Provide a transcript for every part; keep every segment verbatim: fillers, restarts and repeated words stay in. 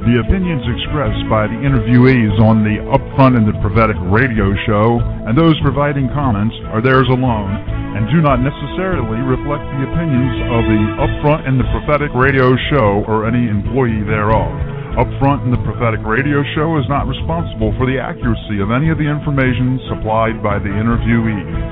The opinions expressed by the interviewees on the Upfront in the Prophetic radio show and those providing comments are theirs alone and do not necessarily reflect the opinions of the Upfront in the Prophetic radio show or any employee thereof. Upfront in the Prophetic radio show is not responsible for the accuracy of any of the information supplied by the interviewees.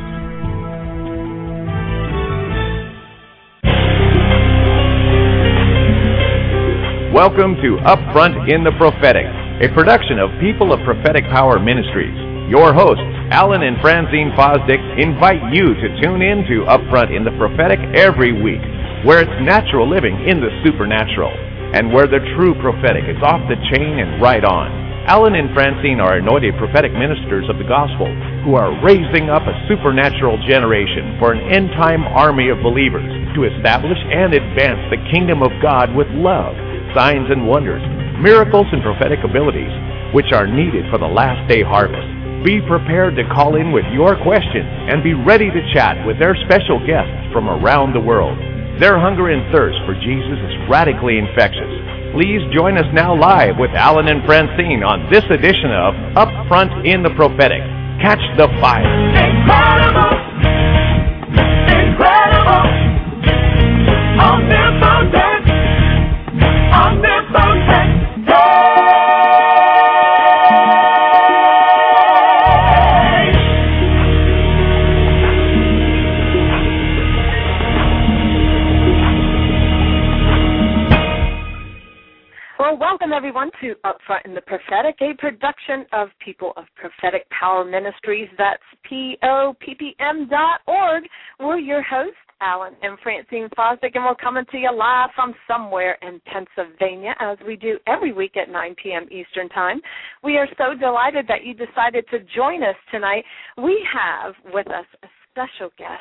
Welcome to Upfront in the Prophetic, a production of People of Prophetic Power Ministries. Your hosts, Alan and Francine Fosdick, invite you to tune in to Upfront in the Prophetic every week, where it's natural living in the supernatural, and where the true prophetic is off the chain and right on. Alan and Francine are anointed prophetic ministers of the gospel who are raising up a supernatural generation for an end-time army of believers to establish and advance the kingdom of God with love, signs and wonders, miracles and prophetic abilities, which are needed for the last day harvest. Be prepared to call in with your questions and be ready to chat with their special guests from around the world. Their hunger and thirst for Jesus is radically infectious. Please join us now live with Alan and Francine on this edition of Upfront in the Prophetic. Catch the fire. Incredible! Incredible! Omnipotent! Omnipotent, hey! Well, welcome everyone to Upfront in the Prophetic, a production of People of Prophetic Power Ministries. That's P O P P M dot org. We're your hosts, Alan and Francine Fosdick, and we're coming to you live from somewhere in Pennsylvania, as we do every week at nine p.m. Eastern Time. We are so delighted that you decided to join us tonight. We have with us a special guest.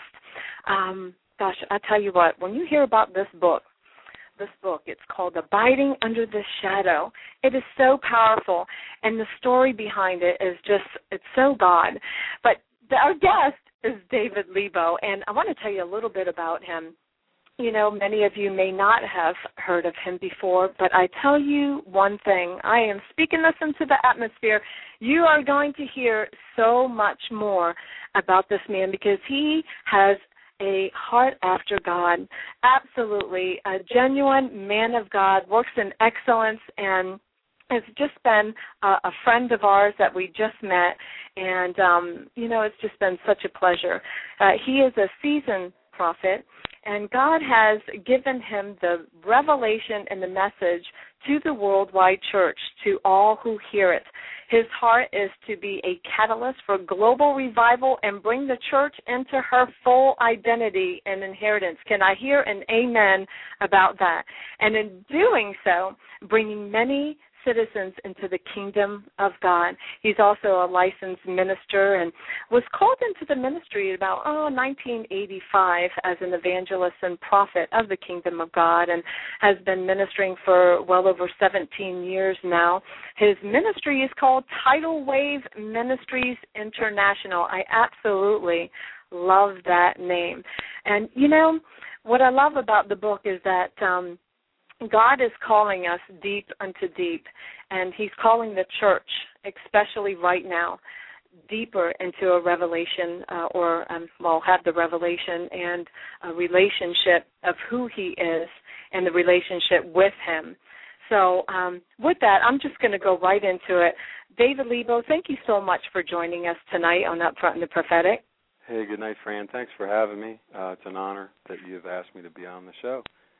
Um, gosh, I tell you what, when you hear about this book, this book, it's called Abiding Under the Shadow. It is so powerful, and the story behind it is just, it's so God. But the, our guest is David Lebo, and I want to tell you a little bit about him. You know, many of you may not have heard of him before, but I tell you one thing. I am speaking this into the atmosphere. You are going to hear so much more about this man because he has a heart after God. Absolutely. A genuine man of God, works in excellence, and has just been a, a friend of ours that we just met, and, um, you know, it's just been such a pleasure. Uh, he is a seasoned prophet, and God has given him the revelation and the message to the worldwide church, to all who hear it. His heart is to be a catalyst for global revival and bring the church into her full identity and inheritance. Can I hear an amen about that? And in doing so, bringing many citizens into the kingdom of God. He's also a licensed minister and was called into the ministry at about oh, nineteen eighty-five as an evangelist and prophet of the kingdom of God, and has been ministering for well over seventeen years now. His ministry is called Tidal Wave Ministries International. I absolutely love that name. And, you know, what I love about the book is that um, God is calling us deep unto deep, and he's calling the church, especially right now, deeper into a revelation uh, or, um, well, have the revelation and a relationship of who he is and the relationship with him. So um, with that, I'm just going to go right into it. David Lebo, thank you so much for joining us tonight on Upfront in the Prophetic. Hey, good night, Fran. Thanks for having me. Uh, it's an honor that you've asked me to be on the show.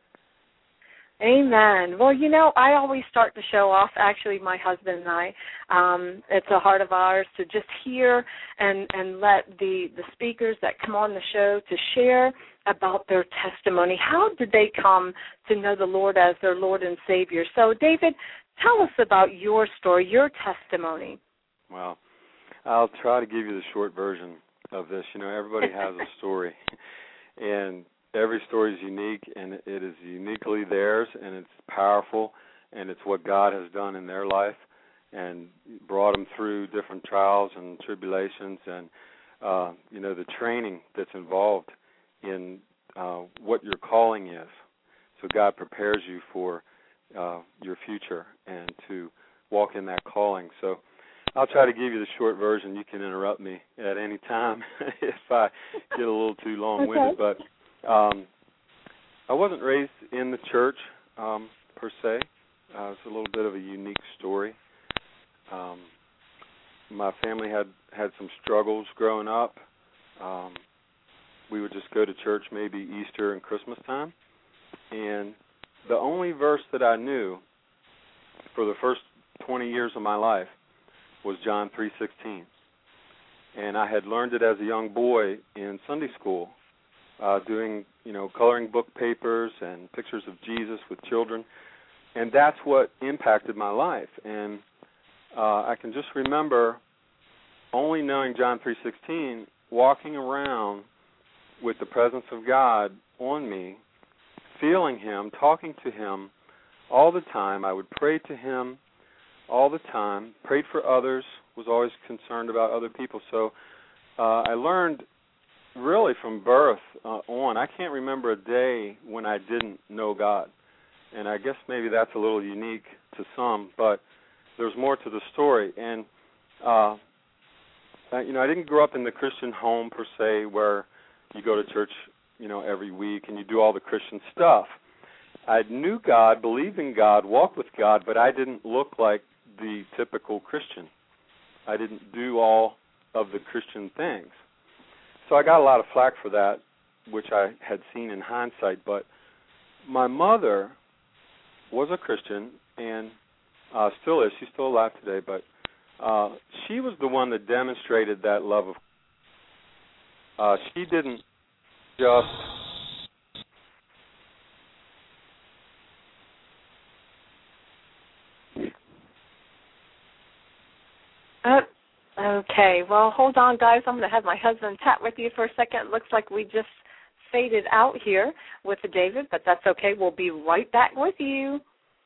Amen. Well, you know, I always start the show off, actually, my husband and I. Um, it's a heart of ours to just hear and, and let the, the speakers that come on the show to share about their testimony. How did they come to know the Lord as their Lord and Savior? So, David, tell us about your story, your testimony. Well, I'll try to give you the short version of this. You know, everybody has a story, and every story is unique, and it is uniquely theirs, and it's powerful, and it's what God has done in their life and brought them through different trials and tribulations and, uh, you know, the training that's involved in uh, what your calling is. So God prepares you for uh, your future and to walk in that calling. So I'll try to give you the short version. You can interrupt me at any time if I get a little too long-winded. Okay. But um, I wasn't raised in the church um, per se. Uh, it's a little bit of a unique story. Um, my family had, had some struggles growing up. Um, we would just go to church maybe Easter and Christmas time. And the only verse that I knew for the first twenty years of my life was John three sixteen. And I had learned it as a young boy in Sunday school, uh, doing, you know, coloring book papers and pictures of Jesus with children. And that's what impacted my life. And uh, I can just remember only knowing John three sixteen, walking around with the presence of God on me, feeling Him, talking to Him all the time. I would pray to Him all the time, prayed for others, was always concerned about other people. So uh, I learned really from birth uh, on. I can't remember a day when I didn't know God. And I guess maybe that's a little unique to some, but there's more to the story. And, uh, you know, I didn't grow up in the Christian home per se where you go to church, you know, every week and you do all the Christian stuff. I knew God, believed in God, walked with God, but I didn't look like the typical Christian. I didn't do all of the Christian things. So I got a lot of flack for that, which I had seen in hindsight. But my mother was a Christian and uh, still is. She's still alive today, but uh, she was the one that demonstrated that love of uh, she didn't just Uh, okay, well, hold on, guys. I'm going to have my husband chat with you for a second. It looks like we just faded out here with David, but that's okay. We'll be right back with you.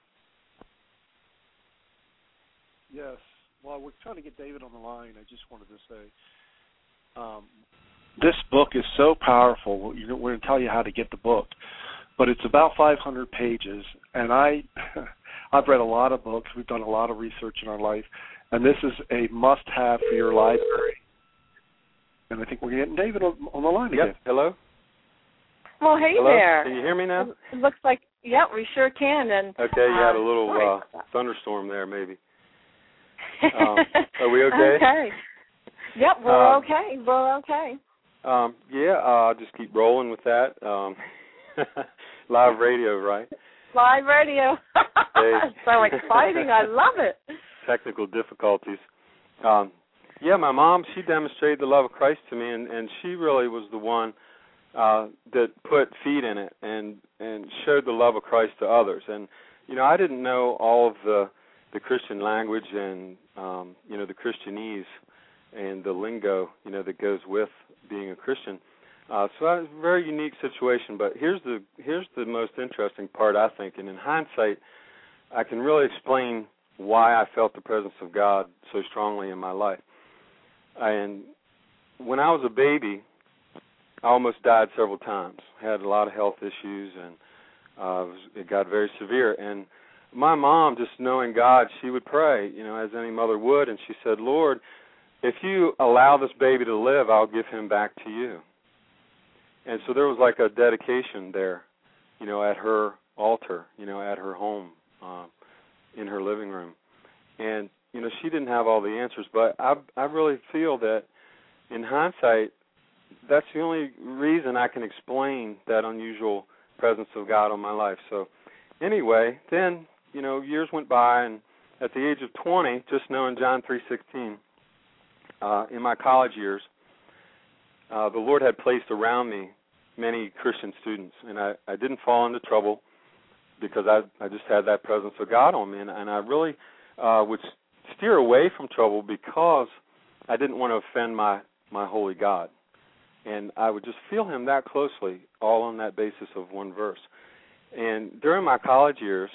Yes. While we're trying to get David on the line, I just wanted to say um, this book is so powerful. We're going to tell you how to get the book, but it's about five hundred pages, and I, I've read a lot of books. We've done a lot of research in our life. And this is a must-have for your library. And I think we're getting David on, on the line yep. again. Hello? Well, hey Hello? there. Can you hear me now? It looks like, yeah, we sure can. And okay, you uh, had a little uh, thunderstorm there, maybe. Um, are we okay? Okay. Yep, we're um, okay. We're okay. Um, yeah, uh, I'll just keep rolling with that. Um, live radio, right? Live radio. Hey. So exciting. I love it. Technical difficulties. Um, yeah, my mom, she demonstrated the love of Christ to me, and, and she really was the one uh, that put feet in it and, and showed the love of Christ to others. And, you know, I didn't know all of the, the Christian language and, um, you know, the Christianese and the lingo, you know, that goes with being a Christian. Uh, so that was a very unique situation. But here's the here's the most interesting part, I think. And in hindsight, I can really explain why I felt the presence of God so strongly in my life. And when I was a baby, I almost died several times. I had a lot of health issues, and uh, it, was, it got very severe. And my mom, just knowing God, she would pray, you know, as any mother would, and she said, Lord, if you allow this baby to live, I'll give him back to you. And so there was like a dedication there, you know, at her altar, you know, at her home. Uh, in her living room. And, you know, she didn't have all the answers, but I I really feel that in hindsight, that's the only reason I can explain that unusual presence of God on my life. So anyway, then, you know, years went by, and at the age of twenty, just knowing John three sixteen, uh, in my college years, uh, the Lord had placed around me many Christian students, and I, I didn't fall into trouble because I, I just had that presence of God on me, and, and I really uh, would steer away from trouble because I didn't want to offend my, my holy God. And I would just feel Him that closely, all on that basis of one verse. And during my college years,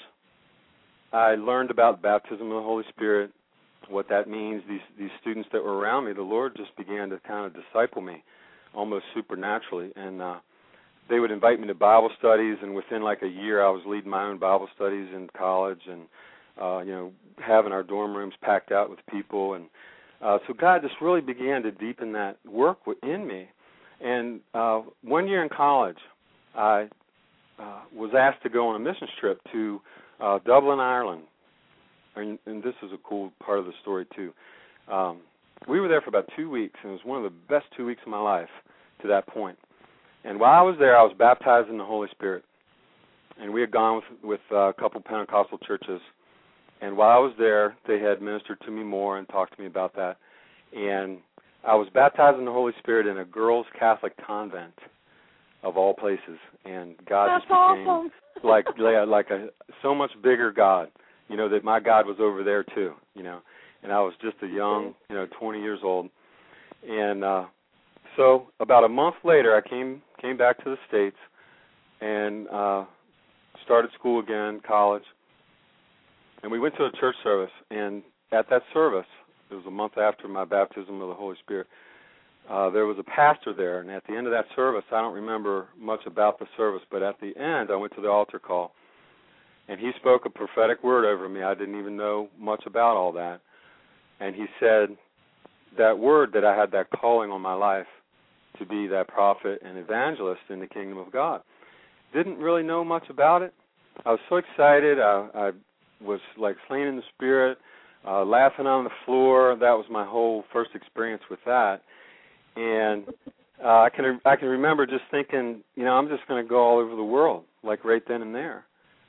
I learned about baptism of the Holy Spirit, what that means. These, these students that were around me, the Lord just began to kind of disciple me almost supernaturally. And uh, they would invite me to Bible studies, and within like a year I was leading my own Bible studies in college and, uh, you know, having our dorm rooms packed out with people. And uh, so God just really began to deepen that work in me. And uh, one year in college, I uh, was asked to go on a missions trip to uh, Dublin, Ireland. And, and this is a cool part of the story, too. Um, we were there for about two weeks, and it was one of the best two weeks of my life to that point. And while I was there, I was baptized in the Holy Spirit. And we had gone with, with uh, a couple Pentecostal churches. And while I was there, they had ministered to me more and talked to me about that. And I was baptized in the Holy Spirit in a girls' Catholic convent, of all places. And God That's just became awesome. like like a so much bigger God, you know, that my God was over there too, you know. And I was just a young, you know, twenty years old. And uh, so about a month later, I came came back to the States and uh, started school again, college. And we went to a church service. And at that service, it was a month after my baptism of the Holy Spirit, uh, there was a pastor there. And at the end of that service, I don't remember much about the service, but at the end, I went to the altar call. And he spoke a prophetic word over me. I didn't even know much about all that. And he said that word, that I had that calling on my life to be that prophet and evangelist in the kingdom of God. Didn't really know much about it. I was so excited. I, I was like slain in the spirit, uh, laughing on the floor. That was my whole first experience with that. And uh, I can I can remember just thinking, you know, I'm just going to go all over the world, like right then and there.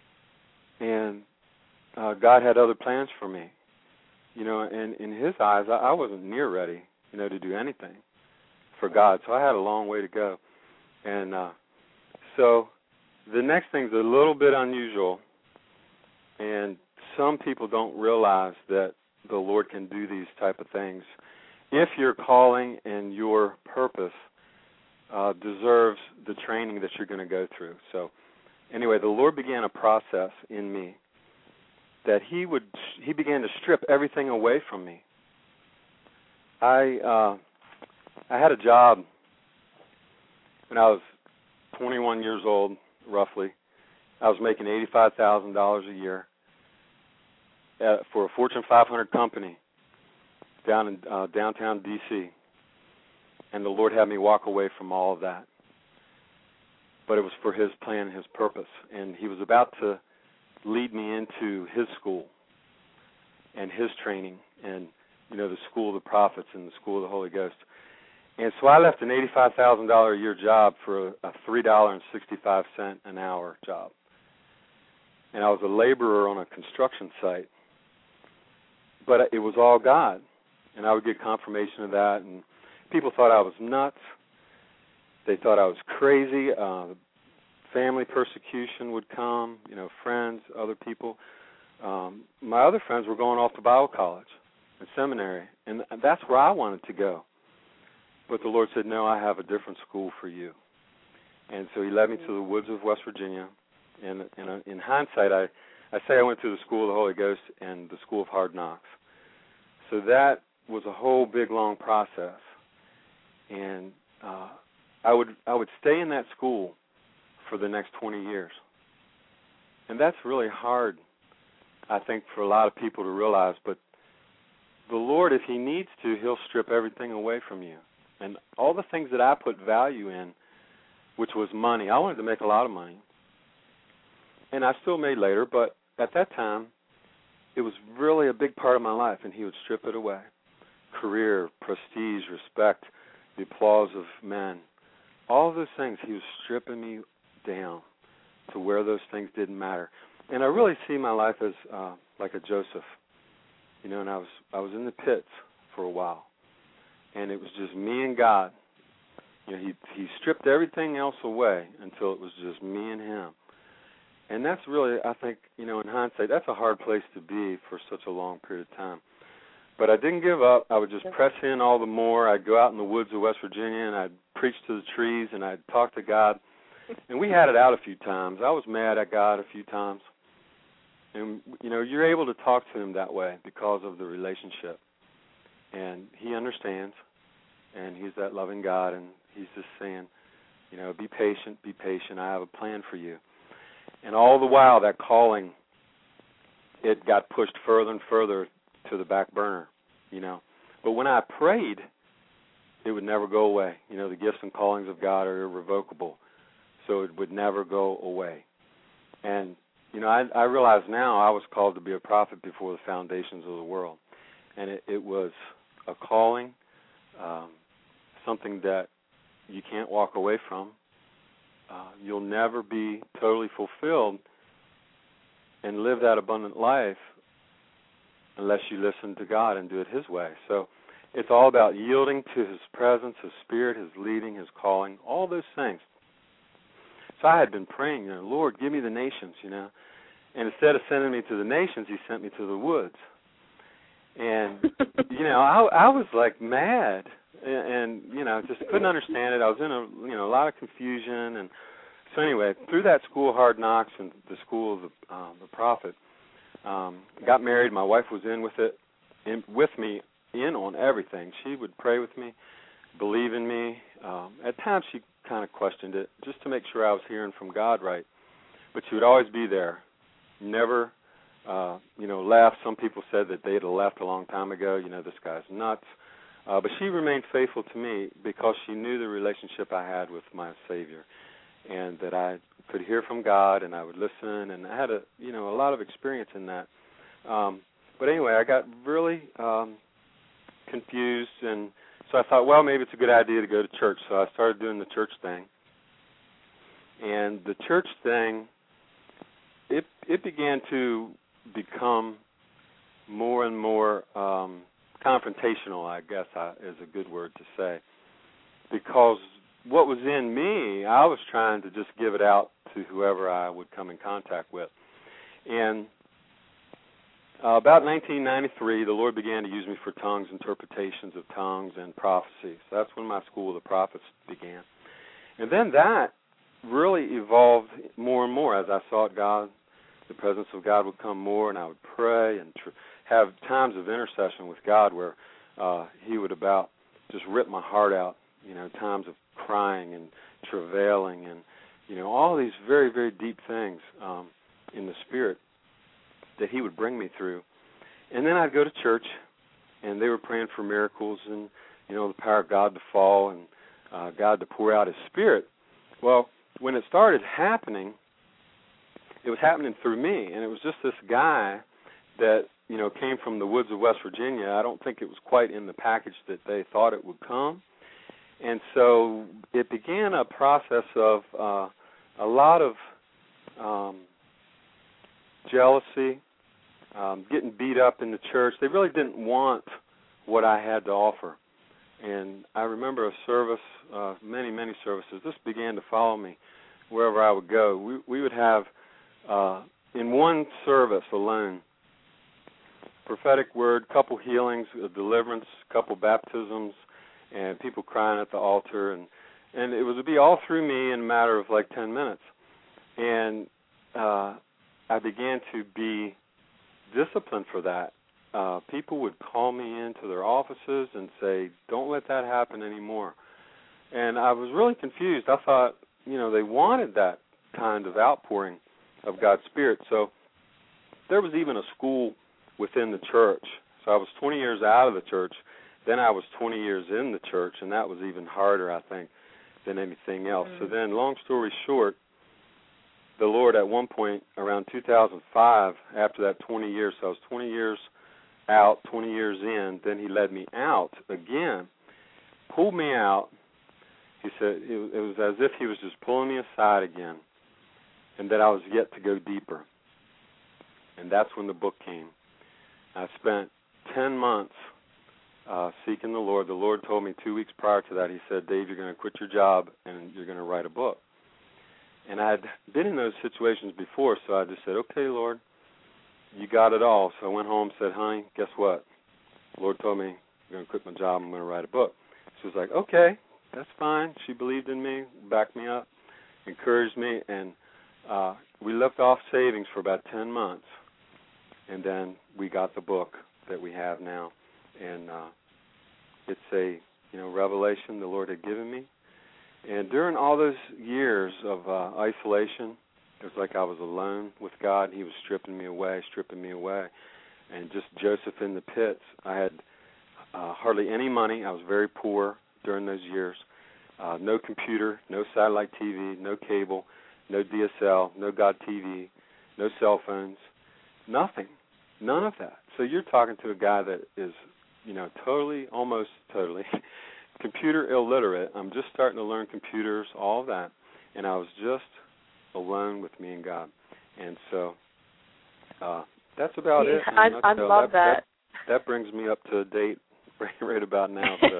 And uh, God had other plans for me. You know, and in his eyes, I, I wasn't near ready, you know, to do anything for God. So I had a long way to go. And uh, so the next thing's a little bit unusual, and some people don't realize that the Lord can do these type of things if your calling and your purpose uh, deserves the training that you're going to go through. So anyway, the Lord began a process in me that he would he began to strip everything away from me. I uh, I had a job when I was twenty-one years old, roughly. I was making eighty-five thousand dollars a year at, for a Fortune five hundred company down in uh, downtown D C And the Lord had me walk away from all of that. But it was for his plan and his purpose. And he was about to lead me into his school and his training and, you know, the school of the prophets and the school of the Holy Ghost. And so I left an eighty-five thousand dollars a year job for a, a three dollars and sixty-five cents an hour job. And I was a laborer on a construction site. But it was all God. And I would get confirmation of that. And people thought I was nuts. They thought I was crazy. Uh, family persecution would come, you know, friends, other people. Um, my other friends were going off to Bible college and seminary, and that's where I wanted to go. But the Lord said, no, I have a different school for you. And so he led me to the woods of West Virginia. And, and in hindsight, I, I say I went to the school of the Holy Ghost and the school of hard knocks. So that was a whole big, long process. And uh, I would I would stay in that school for the next twenty years. And that's really hard, I think, for a lot of people to realize. But the Lord, if he needs to, he'll strip everything away from you. And all the things that I put value in, which was money, I wanted to make a lot of money. And I still made later, but at that time, it was really a big part of my life, and he would strip it away. Career, prestige, respect, the applause of men. All of those things, he was stripping me down to where those things didn't matter. And I really see my life as uh, like a Joseph, you know, and I was I was in the pits for a while, and it was just me and God. You know, he he stripped everything else away until it was just me and him. And that's really, I think, you know, in hindsight, that's a hard place to be for such a long period of time. But I didn't give up. I would just press in all the more. I'd go out in the woods of West Virginia, and I'd preach to the trees, and I'd talk to God. And we had it out a few times. I was mad at God a few times. And, you know, you're able to talk to him that way because of the relationship. And he understands, and he's that loving God, and he's just saying, You know, be patient, be patient. I have a plan for you. And all the while, that calling, it got pushed further and further to the back burner, you know. But when I prayed, it would never go away. You know, the gifts and callings of God are irrevocable, so it would never go away. And, you know, I, I realize now I was called to be a prophet before the foundations of the world. And it, it was a calling, um, something that you can't walk away from. Uh, you'll never be totally fulfilled and live that abundant life unless you listen to God and do it His way. So it's all about yielding to His presence, His Spirit, His leading, His calling, all those things. So I had been praying, you know, Lord, give me the nations, you know. And instead of sending me to the nations, He sent me to the woods. And, you know, I, I was like mad and, and, you know, just couldn't understand it. I was in a, you know, a lot of confusion. And so anyway, through that school of hard knocks and the school of the, uh, the prophet, um, got married. My wife was in with it, in, with me in on everything. She would pray with me, believe in me. Um, at times she kind of questioned it just to make sure I was hearing from God right. But she would always be there, never Uh, you know, left. Some people said that they had left a long time ago. You know, this guy's nuts. Uh, but she remained faithful to me because she knew the relationship I had with my Savior, and that I could hear from God and I would listen. And I had a, you know, a lot of experience in that. Um, but anyway, I got really um, confused, and so I thought, well, maybe it's a good idea to go to church. So I started doing the church thing, and the church thing, it it began to become more and more um, confrontational, I guess I, is a good word to say, because what was in me, I was trying to just give it out to whoever I would come in contact with. And uh, about nineteen ninety-three, the Lord began to use me for tongues, interpretations of tongues, and prophecy. So that's when my School of the Prophets began. And then that really evolved more and more as I sought God. The presence of God would come more, and I would pray and tr- have times of intercession with God where uh, He would about just rip my heart out, you know, times of crying and travailing and, you know, all these very, very deep things um, in the Spirit that He would bring me through. And then I'd go to church, and they were praying for miracles and, you know, the power of God to fall and uh, God to pour out His Spirit. Well, when it started happening, it was happening through me, and it was just this guy that, you know, came from the woods of West Virginia. I don't think it was quite in the package that they thought it would come. And so it began a process of uh, a lot of um, jealousy, um, getting beat up in the church. They really didn't want what I had to offer. And I remember a service, uh, many, many services. This began to follow me wherever I would go. We, we would have Uh, in one service alone, prophetic word, couple healings, a deliverance, couple baptisms, and people crying at the altar, and and it would be all through me in a matter of like ten minutes. And uh, I began to be disciplined for that. Uh, people would call me into their offices and say, "Don't let that happen anymore." And I was really confused. I thought, you know, they wanted that kind of outpouring of God's Spirit. So there was even a school within the church. So I was twenty years out of the church. Then I was twenty years in the church, and that was even harder, I think, than anything else. Mm-hmm. So then, long story short, the Lord at one point, around two thousand five, after that twenty years, so I was twenty years out, twenty years in, then He led me out again, pulled me out. He said, it was as if He was just pulling me aside again, and that I was yet to go deeper. And that's when the book came. I spent ten months uh, seeking the Lord. The Lord told me two weeks prior to that, He said, "Dave, you're going to quit your job and you're going to write a book." And I had been in those situations before, so I just said, "Okay, Lord, you got it all." So I went home and said, "Honey, guess what? The Lord told me I'm going to quit my job. I'm going to write a book." She was like, "Okay, that's fine." She believed in me, backed me up, encouraged me, and Uh, we left off savings for about ten months, and then we got the book that we have now. And uh, it's a, you know, revelation the Lord had given me, And during all those years of uh, isolation, it was like I was alone with God. He was stripping me away, stripping me away. And just Joseph in the pits. I had uh, hardly any money. I was very poor during those years. Uh, no computer, no satellite T V, no cable, no D S L, no God T V, no cell phones, nothing, none of that. So you're talking to a guy that is, you know, totally, almost totally computer illiterate. I'm just starting to learn computers, all of that, and I was just alone with me and God. And so uh, that's about yeah, it. I, I love that, that. that. That brings me up to date right, right about now. So,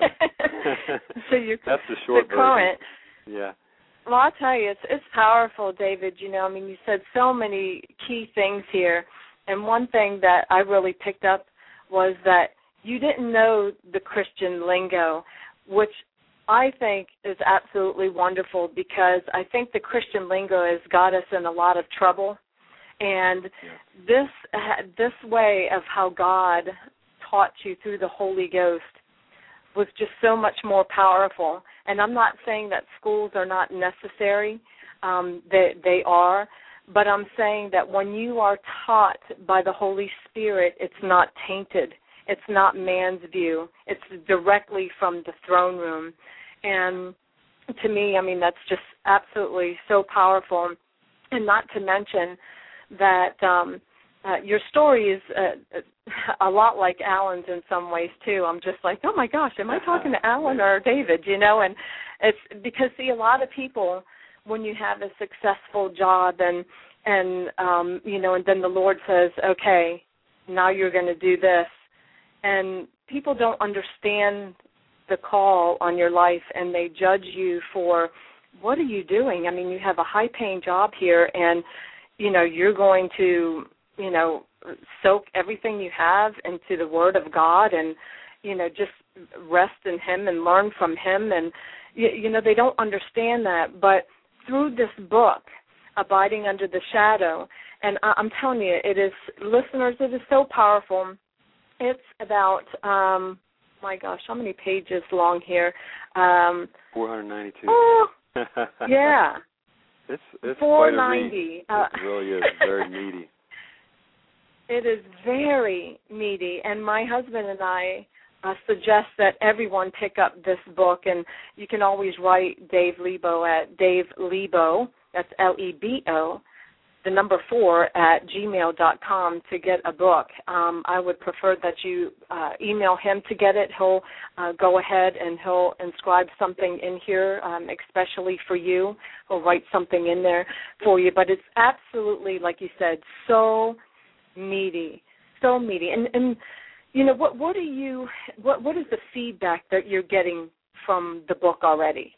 so you're that's the short the current. version. Yeah. Well, I'll tell you, it's it's powerful, David. You know, I mean, you said so many key things here, and one thing that I really picked up was that you didn't know the Christian lingo, which I think is absolutely wonderful because I think the Christian lingo has got us in a lot of trouble, and yeah. this this way of how God taught you through the Holy Ghost was just so much more powerful. And I'm not saying that schools are not necessary. Um, they, they are. But I'm saying that when you are taught by the Holy Spirit, it's not tainted. It's not man's view. It's directly from the throne room. And to me, I mean, that's just absolutely so powerful. And not to mention that um, uh, your story is uh, a lot like Alan's in some ways, too. I'm just like, oh, my gosh, am I talking to Alan or David, you know? And it's because, see, a lot of people, when you have a successful job and, and um, you know, and then the Lord says, okay, now you're going to do this. And people don't understand the call on your life, and they judge you for, what are you doing? I mean, you have a high-paying job here, and, you know, you're going to, you know, soak everything you have into the Word of God and, you know, just rest in Him and learn from Him. And, you, you know, they don't understand that. But through this book, Abiding Under the Shadow, and I, I'm telling you, it is, listeners, it is so powerful. It's about, um, my gosh, how many pages long here? Um, four hundred ninety-two. Oh, yeah. It's, it's four quite ninety. a read. It really is very meaty. It is very meaty, and my husband and I uh, suggest that everyone pick up this book, and you can always write Dave Lebo at Dave Lebo, that's L E B O, the number four, at gmail dot com to get a book. Um, I would prefer that you uh, email him to get it. He'll uh, go ahead and he'll inscribe something in here, um, especially for you. He'll write something in there for you. But it's absolutely, like you said, so meaty, so meaty. And, and you know, what what are you? What what is the feedback that you're getting from the book already?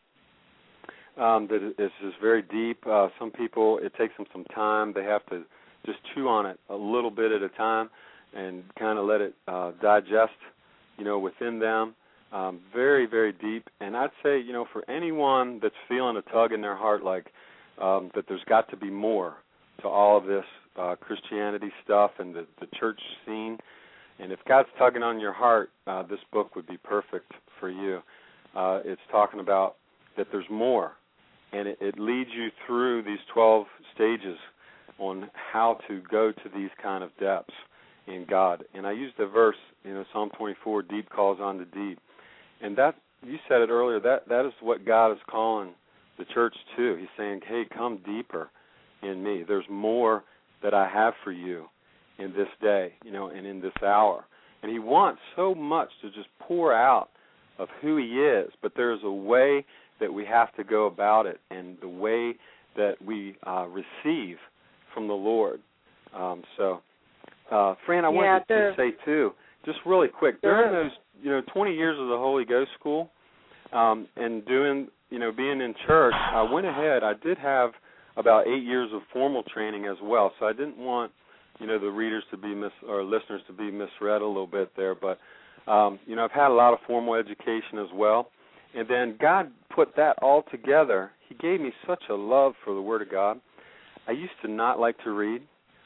Um, that it's just very deep. Uh, some people, it takes them some time. They have to just chew on it a little bit at a time and kind of let it uh, digest, you know, within them. Um, very, very deep. And I'd say, you know, for anyone that's feeling a tug in their heart, like um, that there's got to be more to all of this uh, Christianity stuff and the, the church scene. And if God's tugging on your heart, uh, this book would be perfect for you. Uh, it's talking about that there's more. And it, it leads you through these twelve stages on how to go to these kind of depths in God. And I used the verse, you know, Psalm twenty-four, deep calls on to deep. And that, you said it earlier, that, that is what God is calling the church to. He's saying, hey, come deeper in me. There's more that I have for you in this day, you know, and in this hour. And He wants so much to just pour out of who He is, but there's a way that we have to go about it, and the way that we uh, receive from the Lord. Um, so, uh, Fran, I yeah, wanted to say too, just really quick, during those, you know, twenty years of the Holy Ghost School, um, and doing, you know, being in church, I went ahead. I did have about eight years of formal training as well, so I didn't want, you know, the readers to be mis or listeners to be misread a little bit there, but um, you know, I've had a lot of formal education as well. And then God put that all together. He gave me such a love for the Word of God. I used to not like to read,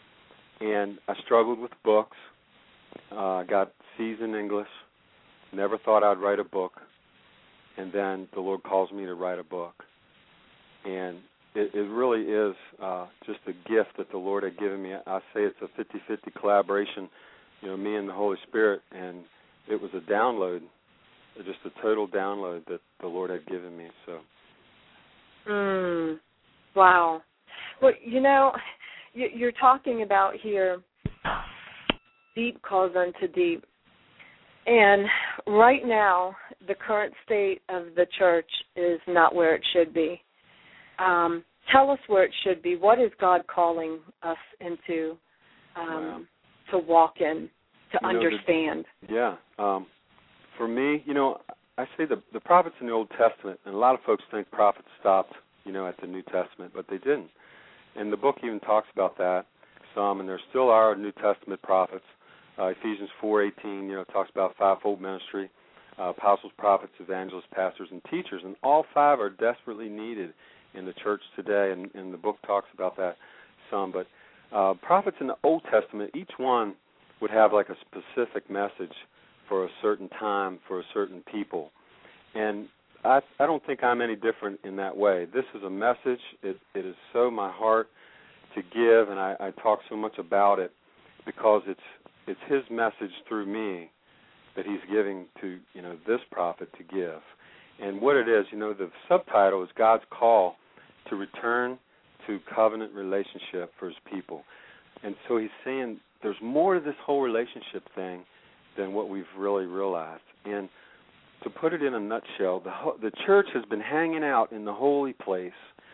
and I struggled with books. I uh, got C's in English. Never thought I'd write a book. and then the Lord calls me to write a book. And it, it really is uh, just a gift that the Lord had given me. I say it's a fifty-fifty collaboration, you know, me and the Holy Spirit, and it was a download, just a total download that the Lord had given me. So. Mm, wow. Well, you know, you're talking about here, deep calls unto deep. And right now, the current state of the church is not where it should be. Um, tell us where it should be. What is God calling us into um, wow. to walk in, to you understand? Know, the, yeah. Um, for me, you know, I say the, the prophets in the Old Testament, and a lot of folks think prophets stopped, you know, at the New Testament, but they didn't. And the book even talks about that some, and there still are New Testament prophets. Uh, Ephesians four eighteen, you know, talks about fivefold ministry, uh, apostles, prophets, evangelists, pastors, and teachers, and all five are desperately needed in the church today, and, and the book talks about that some. But uh, prophets in the Old Testament, each one would have like a specific message for a certain time, for a certain people. And I, I don't think I'm any different in that way. This is a message. It, it is so my heart to give, and I, I talk so much about it because it's it's his message through me that he's giving to, you know, this prophet to give. And what it is, you know, the subtitle is God's Call to Return to Covenant Relationship for his people. And so he's saying there's more to this whole relationship thing than what we've really realized. And to put it in a nutshell, the, the church has been hanging out in the holy place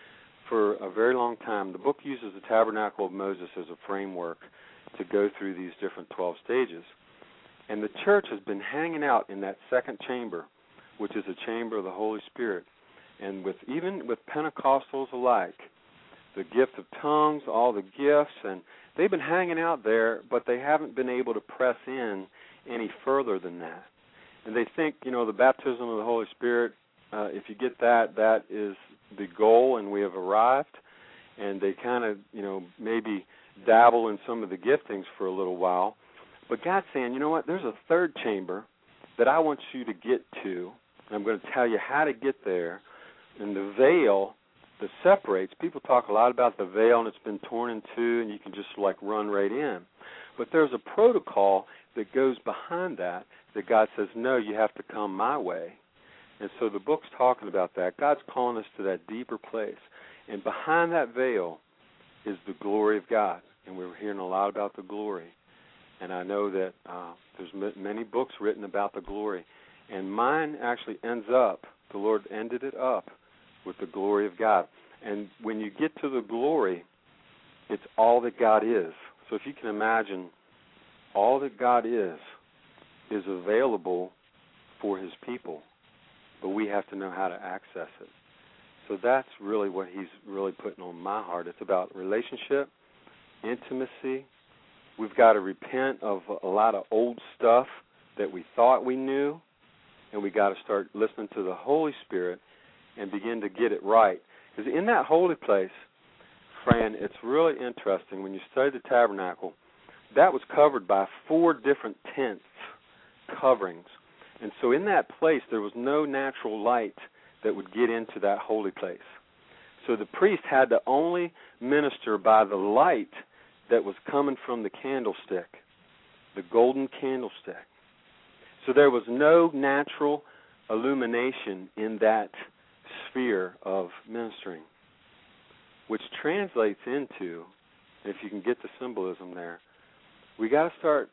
for a very long time. The book uses the Tabernacle of Moses as a framework to go through these different twelve stages. And the church has been hanging out in that second chamber, which is a chamber of the Holy Spirit. And with even with Pentecostals alike, the gift of tongues, all the gifts, and they've been hanging out there, but they haven't been able to press in any further than that. And they think, you know, the baptism of the Holy Spirit, uh, if you get that, that is the goal, and we have arrived. And they kind of, you know, maybe dabble in some of the giftings for a little while. But God's saying, you know what, there's a third chamber that I want you to get to, and I'm going to tell you how to get there. And the veil that separates, people talk a lot about the veil, and it's been torn in two, and you can just, like, run right in. But there's a protocol that goes behind that, that God says, no, you have to come my way. And so the book's talking about that. God's calling us to that deeper place. And behind that veil is the glory of God. And we're hearing a lot about the glory. And I know that uh, there's many books written about the glory. And mine actually ends up, the Lord ended it up with the glory of God. And when you get to the glory, it's all that God is. So if you can imagine, all that God is, is available for his people. But we have to know how to access it. So that's really what he's really putting on my heart. It's about relationship, intimacy. We've got to repent of a lot of old stuff that we thought we knew, and we got to start listening to the Holy Spirit and begin to get it right. Because in that holy place, Fran, it's really interesting. When you study the tabernacle, that was covered by four different tents, coverings. And so in that place, there was no natural light that would get into that holy place. So the priest had to only minister by the light that was coming from the candlestick, the golden candlestick. So there was no natural illumination in that sphere of ministering, which translates into, if you can get the symbolism there, we got to start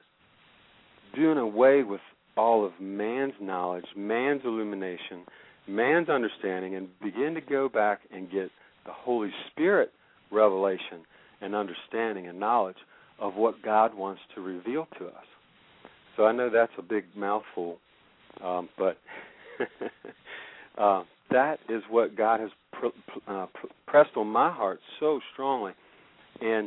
doing away with all of man's knowledge, man's illumination, man's understanding, and begin to go back and get the Holy Spirit revelation and understanding and knowledge of what God wants to reveal to us. So I know that's a big mouthful, um, but uh, that is what God has pr- uh, pr- pressed on my heart so strongly. And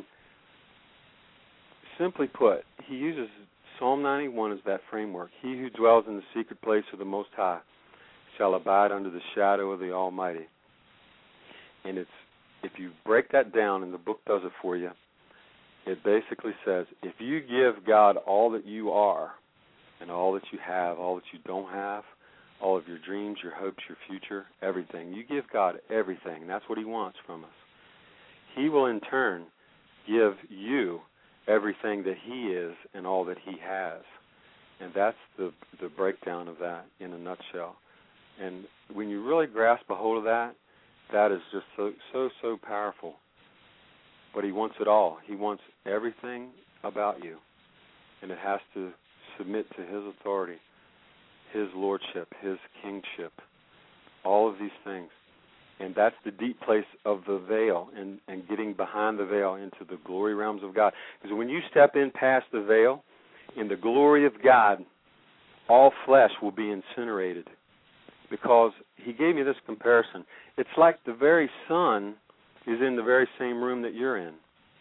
simply put, he uses Psalm ninety-one as that framework. He who dwells in the secret place of the Most High shall abide under the shadow of the Almighty. And it's, if you break that down, and the book does it for you, it basically says, if you give God all that you are and all that you have, all that you don't have, all of your dreams, your hopes, your future, everything. You give God everything. That's what he wants from us. He will in turn give you everything that he is and all that he has. And that's the the breakdown of that in a nutshell. And when you really grasp a hold of that, that is just so, so, so powerful. But he wants it all. He wants everything about you. And it has to submit to his authority, his lordship, his kingship, all of these things. And that's the deep place of the veil and, and getting behind the veil into the glory realms of God. Because when you step in past the veil, in the glory of God, all flesh will be incinerated. Because he gave me this comparison. It's like the very sun is in the very same room that you're in.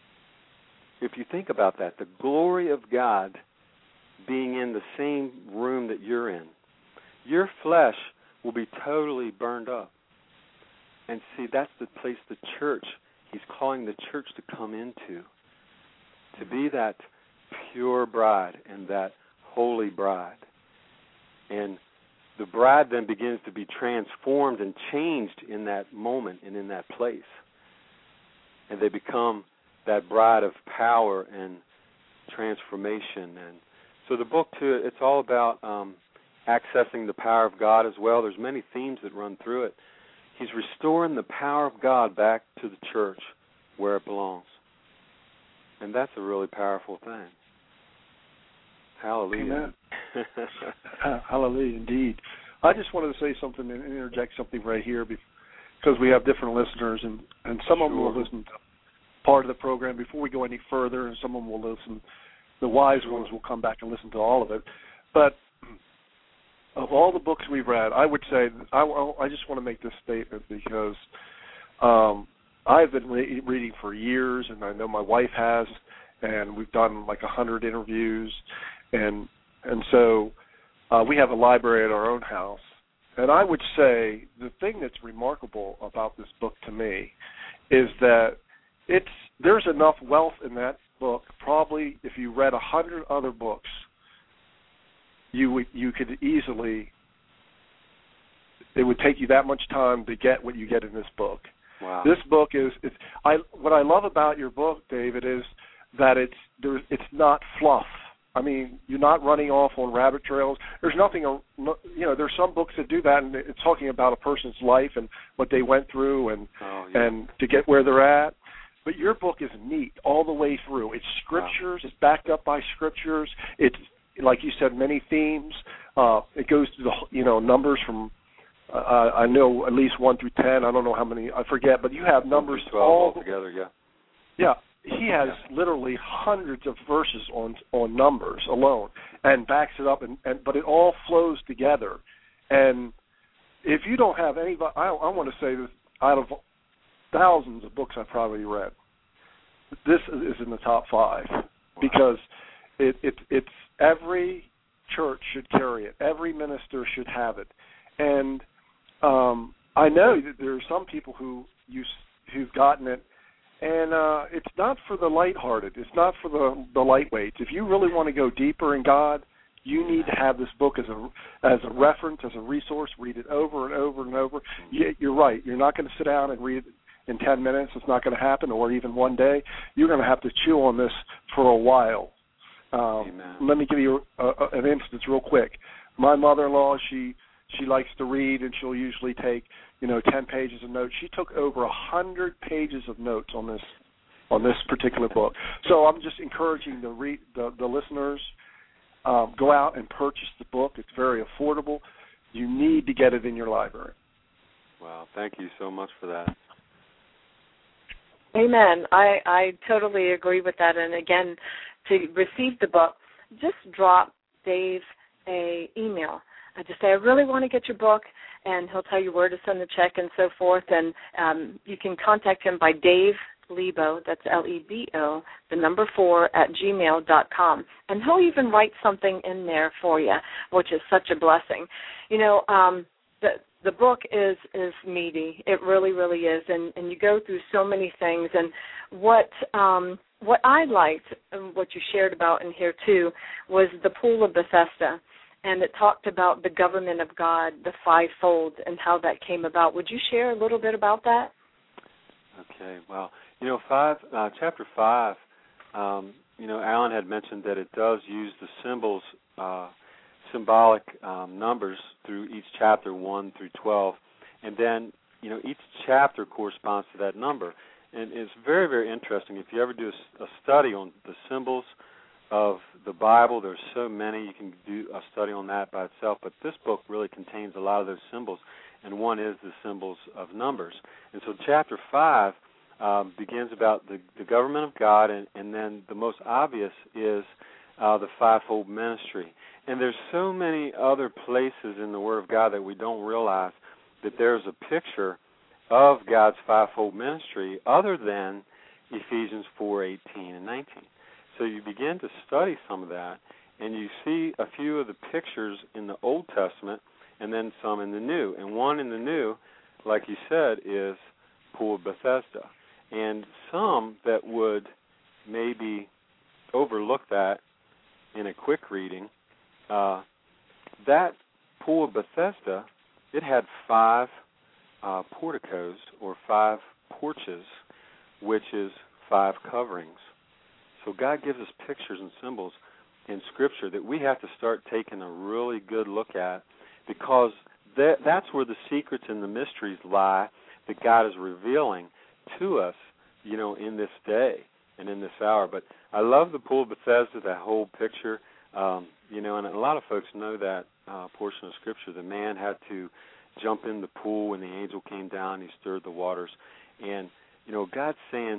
If you think about that, the glory of God being in the same room that you're in, your flesh will be totally burned up. And see, that's the place the church, he's calling the church to come into, to be that pure bride and that holy bride. And the bride then begins to be transformed and changed in that moment and in that place. And they become that bride of power and transformation. And so the book, too, it's all about um, accessing the power of God as well. There's many themes that run through it. He's restoring the power of God back to the church where it belongs. And that's a really powerful thing. Hallelujah. Amen. Hallelujah, indeed. I just wanted to say something and interject something right here because we have different listeners, and, and some sure. of them will listen to part of the program before we go any further, and some of them will listen. The wise ones will come back and listen to all of it. But of all the books we've read, I would say, I, I just want to make this statement because um, I've been re- reading for years, and I know my wife has, and we've done like a hundred interviews, and and so uh, we have a library at our own house. And I would say the thing that's remarkable about this book to me is that it's there's enough wealth in that book. Probably if you read a hundred other books, you would you could easily, it would take you that much time to get what you get in this book. Wow. This book is it's I what I love about your book, David, is that it's there it's not fluff. I mean, you're not running off on rabbit trails. There's nothing, you know, there's some books that do that, and it's talking about a person's life and what they went through and oh, yeah. and to get where they're at. But your book is neat all the way through. It's scriptures. Wow. It's backed up by scriptures. It's, like you said, many themes. Uh, it goes to the, you know, numbers from, uh, I know at least one through ten. I don't know how many, I forget, but you have numbers all together, yeah. Yeah. He has yeah. literally hundreds of verses on on numbers alone and backs it up, and, and but it all flows together. And if you don't have any, I, I want to say that out of thousands of books I've probably read, this is in the top five wow. because it, it it's every church should carry it. Every minister should have it. And um, I know that there are some people who you who've gotten it. And uh, it's not for the lighthearted. It's not for the, the lightweights. If you really want to go deeper in God, you need to have this book as a as a reference, as a resource. Read it over and over and over. You, you're right. You're not going to sit down and read it in ten minutes. It's not going to happen, or even one day. You're going to have to chew on this for a while. Um, let me give you a, a, an instance real quick. My mother-in-law, she she likes to read, and she'll usually take, you know, ten pages of notes. She took over a hundred pages of notes on this on this particular book. So I'm just encouraging the re- the, the listeners, um, go out and purchase the book. It's very affordable. You need to get it in your library. Wow, thank you so much for that. Amen. I, I totally agree with that. And again, to receive the book, just drop Dave a email. I just say, I really want to get your book, and he'll tell you where to send the check and so forth. And um, you can contact him by Dave Lebo, that's L E B O, the number four, at gmail dot com. And he'll even write something in there for you, which is such a blessing. You know, um, the the book is, is meaty. It really, really is. And, and you go through so many things. And what um, what I liked, and what you shared about in here too, was the Pool of Bethesda. and it talked about the government of God, the fivefold, and how that came about. Would you share a little bit about that? Okay, well, you know, five, uh, chapter five, um, you know, Alan had mentioned that it does use the symbols, uh, symbolic um, numbers through each chapter, one through twelve, and then, you know, each chapter corresponds to that number. And it's very, very interesting. If you ever do a, a study on the symbols of the Bible, there's so many. You can do a study on that by itself, but this book really contains a lot of those symbols, and one is the symbols of numbers. And so chapter five um, begins about the, the government of God, and, and then the most obvious is uh, the fivefold ministry. And there's so many other places in the Word of God that we don't realize that there's a picture of God's fivefold ministry other than Ephesians four eighteen and nineteen. So you begin to study some of that, and you see a few of the pictures in the Old Testament and then some in the New. And one in the New, like you said, is Pool of Bethesda. And some that would maybe overlook that in a quick reading, uh, that Pool of Bethesda, it had five uh, porticos or five porches, which is five coverings. So God gives us pictures and symbols in Scripture that we have to start taking a really good look at, because that, that's where the secrets and the mysteries lie that God is revealing to us, you know, in this day and in this hour. But I love the Pool of Bethesda, that whole picture, um, you know, and a lot of folks know that uh, portion of Scripture. The man had to jump in the pool when the angel came down, he stirred the waters. And, you know, God's saying,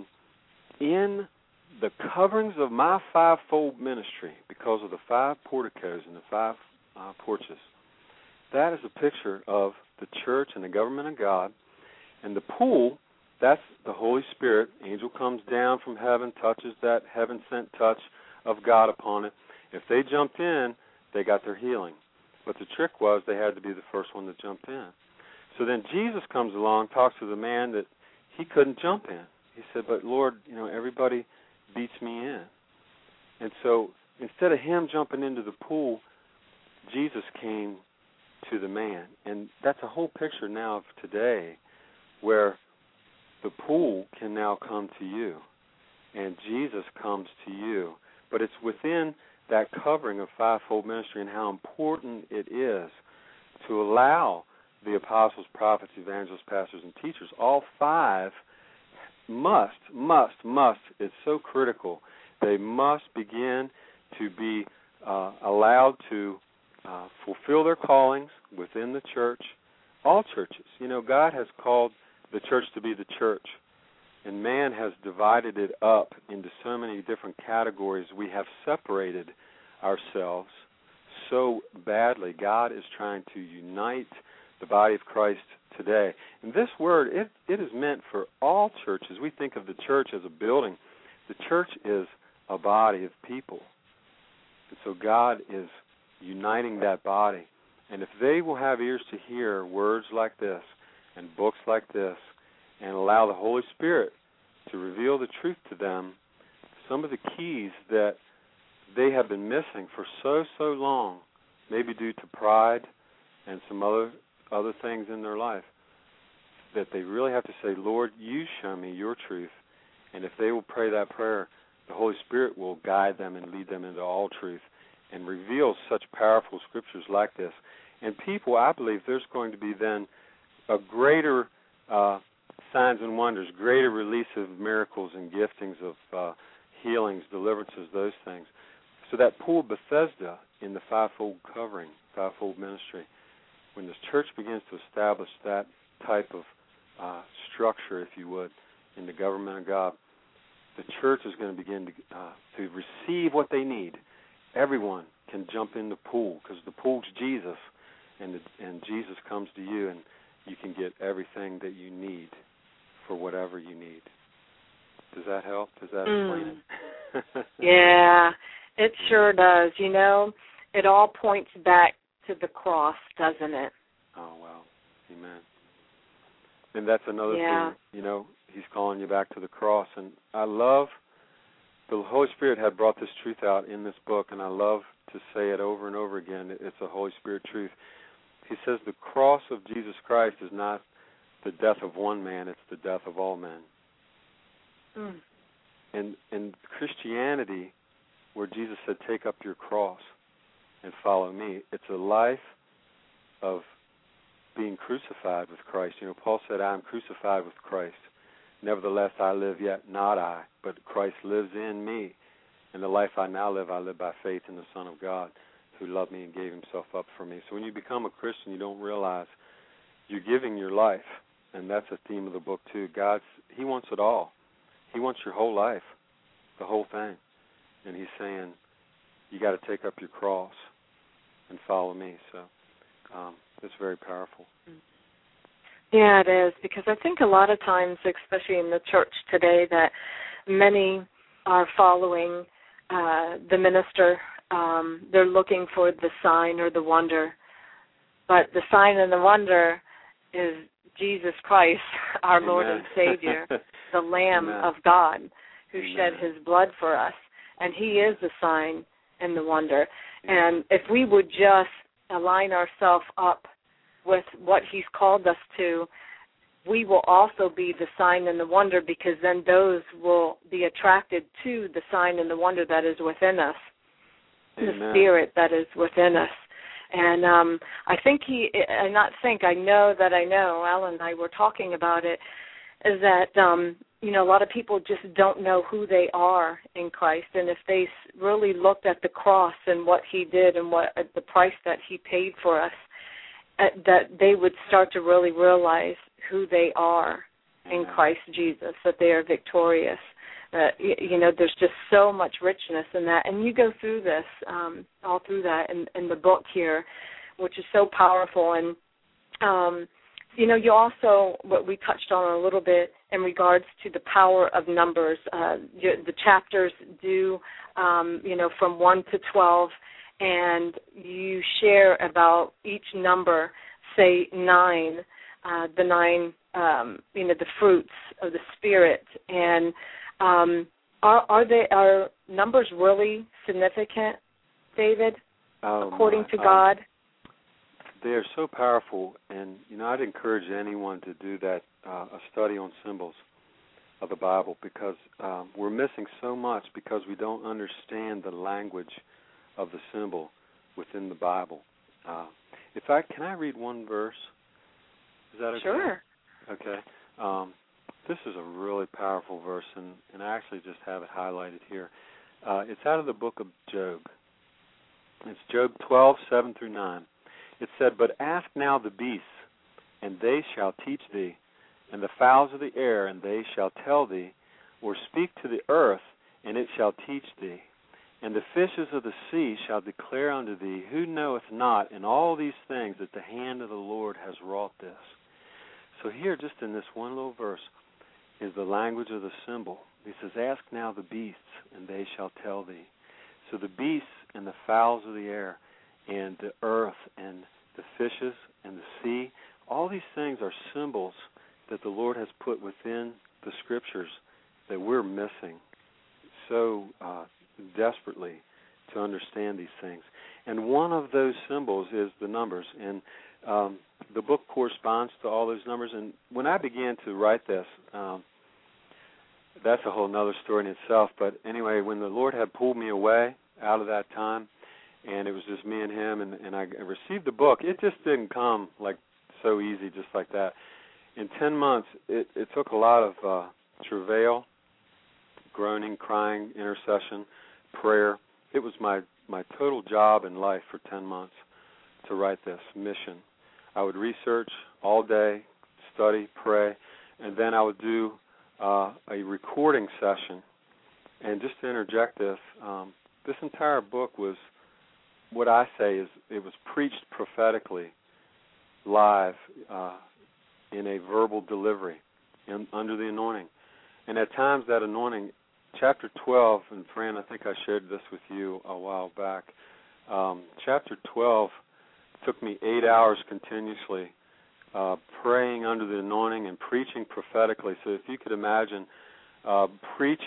in the coverings of my fivefold ministry, because of the five porticos and the five uh, porches, that is a picture of the church and the government of God. And the pool, that's the Holy Spirit. Angel comes down from heaven, touches that heaven-sent touch of God upon it. If they jumped in, they got their healing. But the trick was they had to be the first one to jump in. So then Jesus comes along, talks to the man that he couldn't jump in. He said, but Lord, you know, everybody beats me in. And so instead of him jumping into the pool, Jesus came to the man. And that's a whole picture now of today, where the pool can now come to you, and Jesus comes to you. But it's within that covering of fivefold ministry and how important it is to allow the apostles, prophets, evangelists, pastors, and teachers, all five must, must, must, it's so critical, they must begin to be uh, allowed to uh, fulfill their callings within the church, all churches. You know, God has called the church to be the church, and man has divided it up into so many different categories. We have separated ourselves so badly. God is trying to unite the body of Christ today. And this word, it, it is meant for all churches. We think of the church as a building. The church is a body of people. And so God is uniting that body. And if they will have ears to hear words like this and books like this, and allow the Holy Spirit to reveal the truth to them, some of the keys that they have been missing for so, so long, maybe due to pride and some other other things in their life, that they really have to say, Lord, you show me your truth. And if they will pray that prayer, the Holy Spirit will guide them and lead them into all truth and reveal such powerful scriptures like this. And people, I believe, there's going to be then a greater uh, signs and wonders, greater release of miracles and giftings of uh, healings, deliverances, those things. So that Pool of Bethesda in the fivefold covering, fivefold ministry, when the church begins to establish that type of uh, structure, if you would, in the government of God, the church is going to begin to, uh, to receive what they need. Everyone can jump in the pool, because the pool's Jesus, and the, and Jesus comes to you, and you can get everything that you need for whatever you need. Does that help? Does that explain mm. it? Yeah, it sure does. You know, it all points back to the cross, doesn't it? Oh, wow. Amen. And that's another yeah. thing, you know, he's calling you back to the cross. And I love the Holy Spirit had brought this truth out in this book, and I love to say it over and over again. It's a Holy Spirit truth. He says the cross of Jesus Christ is not the death of one man, it's the death of all men. Mm. And in Christianity, where Jesus said, take up your cross and follow me, it's a life of being crucified with Christ. You know, Paul said, I am crucified with Christ. Nevertheless, I live yet not I, but Christ lives in me. And the life I now live, I live by faith in the Son of God who loved me and gave himself up for me. So when you become a Christian, you don't realize you're giving your life. And that's a theme of the book, too. God's, he wants it all. He wants your whole life, the whole thing. And he's saying, you got to take up your cross and follow me. So um, it's very powerful. Yeah, it is, because I think a lot of times, especially in the church today, that many are following uh, the minister. Um, they're looking for the sign or the wonder. But the sign and the wonder is Jesus Christ, our Amen. Lord and Savior, the Lamb Amen. of God, who Amen. shed his blood for us. And he is the sign and the wonder. And if we would just align ourselves up with what he's called us to, we will also be the sign and the wonder, because then those will be attracted to the sign and the wonder that is within us, Amen. the spirit that is within us. And um, I think he, I not think, I know that I know, Alan and I were talking about it, is that, um, you know, a lot of people just don't know who they are in Christ. And if they really looked at the cross and what he did and what the price that he paid for us, uh, that they would start to really realize who they are in Christ Jesus, that they are victorious. Uh, you, you know, there's just so much richness in that. And you go through this, um, all through that in, in the book here, which is so powerful. And, um, you know, you also, what we touched on a little bit in regards to the power of numbers. Uh, you, the chapters do, um, you know, from one to twelve, and you share about each number, say nine, uh, the nine, um, you know, the fruits of the Spirit. And um, are, are they are numbers really significant, David, um, according to um, God? They are so powerful, and, you know, I'd encourage anyone to do that, uh, a study on symbols of the Bible, because um, we're missing so much because we don't understand the language of the symbol within the Bible. Uh, in fact, can I read one verse? Is that okay? Sure. Okay. Um, this is a really powerful verse, and, and I actually just have it highlighted here. Uh, it's out of the book of Job. It's Job twelve, seven through nine. It said, but ask now the beasts, and they shall teach thee, and the fowls of the air, and they shall tell thee, or speak to the earth, and it shall teach thee. And the fishes of the sea shall declare unto thee, who knoweth not in all these things that the hand of the Lord has wrought this. So here, just in this one little verse, is the language of the symbol. He says, ask now the beasts, and they shall tell thee. So the beasts and the fowls of the air, and the earth and the fishes and the sea, all these things are symbols that the Lord has put within the Scriptures that we're missing so uh, desperately to understand these things. And one of those symbols is the numbers, and um, the book corresponds to all those numbers. And when I began to write this, um, that's a whole other story in itself, but anyway, when the Lord had pulled me away out of that time, and it was just me and him, and, and I received the book. It just didn't come like so easy, just like that. In ten months, it, it took a lot of uh, travail, groaning, crying, intercession, prayer. It was my, my total job in life for ten months to write this mission. I would research all day, study, pray, and then I would do uh, a recording session. And just to interject this, um, this entire book was, what I say is, it was preached prophetically, live, uh, in a verbal delivery, in, under the anointing. And at times that anointing, chapter twelve, and Fran, I think I shared this with you a while back, um, chapter twelve took me eight hours continuously uh, praying under the anointing and preaching prophetically. So if you could imagine uh, preaching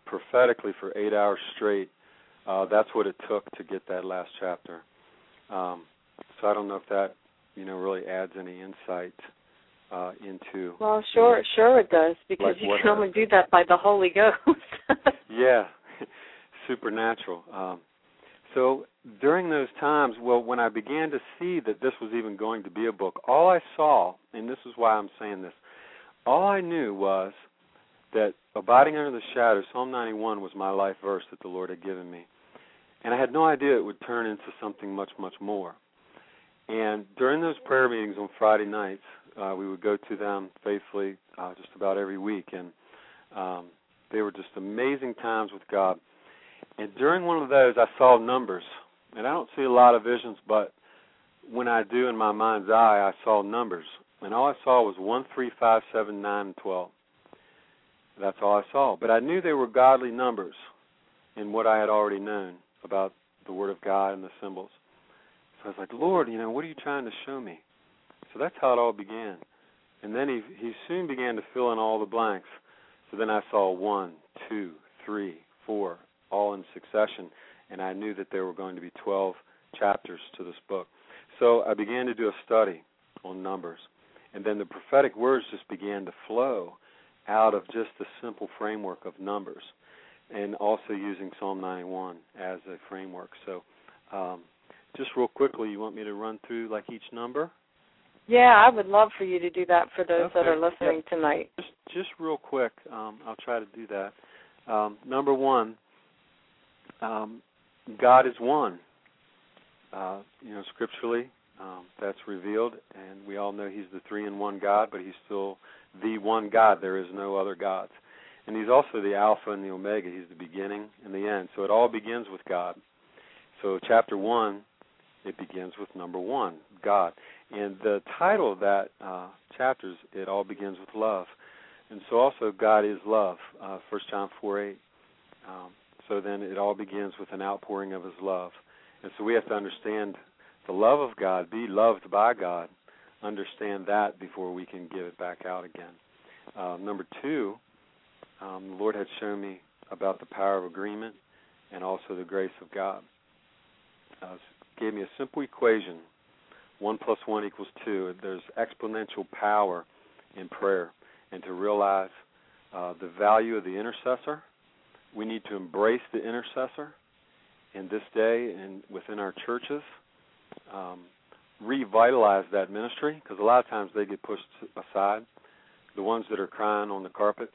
prophetically for eight hours straight. Uh, that's what it took to get that last chapter. Um, so I don't know if that, you know, really adds any insight uh, into. Well, sure, sure it does, because like you can only do that by the Holy Ghost. Yeah, supernatural. Um, so during those times, well, when I began to see that this was even going to be a book, all I saw, and this is why I'm saying this, all I knew was that abiding under the shadow, Psalm ninety-one was my life verse that the Lord had given me. And I had no idea it would turn into something much, much more. And during those prayer meetings on Friday nights, uh, we would go to them faithfully uh, just about every week. And um, they were just amazing times with God. And during one of those, I saw numbers. And I don't see a lot of visions, but when I do in my mind's eye, I saw numbers. And all I saw was one, three, five, seven, nine, and twelve. That's all I saw. But I knew they were godly numbers in what I had already known about the Word of God and the symbols. So I was like, Lord, you know, what are you trying to show me? So that's how it all began. And then he he soon began to fill in all the blanks. So then I saw one, two, three, four, all in succession, and I knew that there were going to be twelve chapters to this book. So I began to do a study on numbers. And then the prophetic words just began to flow out of just the simple framework of numbers, and also using Psalm ninety-one as a framework. So um, just real quickly, you want me to run through like each number? Yeah, I would love for you to do that for those Okay. that are listening yeah. tonight. Just, just real quick, um, I'll try to do that. Um, number one, um, God is one. Uh, you know, scripturally, um, that's revealed, and we all know He's the three-in-one God, but He's still the one God. There is no other gods. And He's also the Alpha and the Omega. He's the beginning and the end. So it all begins with God. So chapter one, it begins with number one, God. And the title of that uh, chapter is It All Begins with Love. And so also God is love, uh, First John four eight. Um, so then it all begins with an outpouring of His love. And so we have to understand the love of God, be loved by God, understand that before we can give it back out again. Uh, number two, um, the Lord had shown me about the power of agreement and also the grace of God. Uh, gave me a simple equation. One plus one equals two. There's exponential power in prayer. And to realize uh, the value of the intercessor, we need to embrace the intercessor in this day and within our churches, um, revitalize that ministry, because a lot of times they get pushed aside, the ones that are crying on the carpets.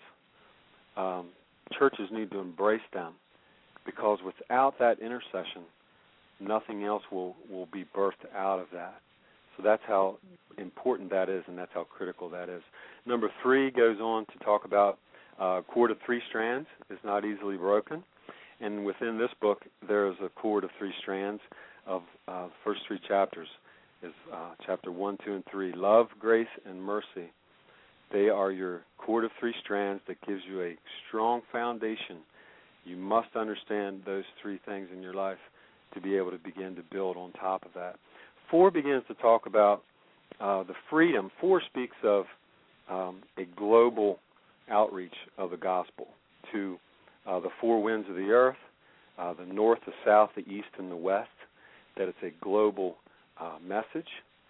Um, churches need to embrace them, because without that intercession, nothing else will, will be birthed out of that. So that's how important that is, and that's how critical that is. Number three goes on to talk about uh, a cord of three strands is not easily broken. And within this book, there is a cord of three strands of uh, the first three chapters. Is uh, chapter one, two, and three. Love, grace, and mercy. They are your cord of three strands that gives you a strong foundation. You must understand those three things in your life to be able to begin to build on top of that. Four begins to talk about uh, the freedom. Four speaks of um, a global outreach of the gospel to uh, the four winds of the earth, uh, the north, the south, the east, and the west, that it's a global uh, message,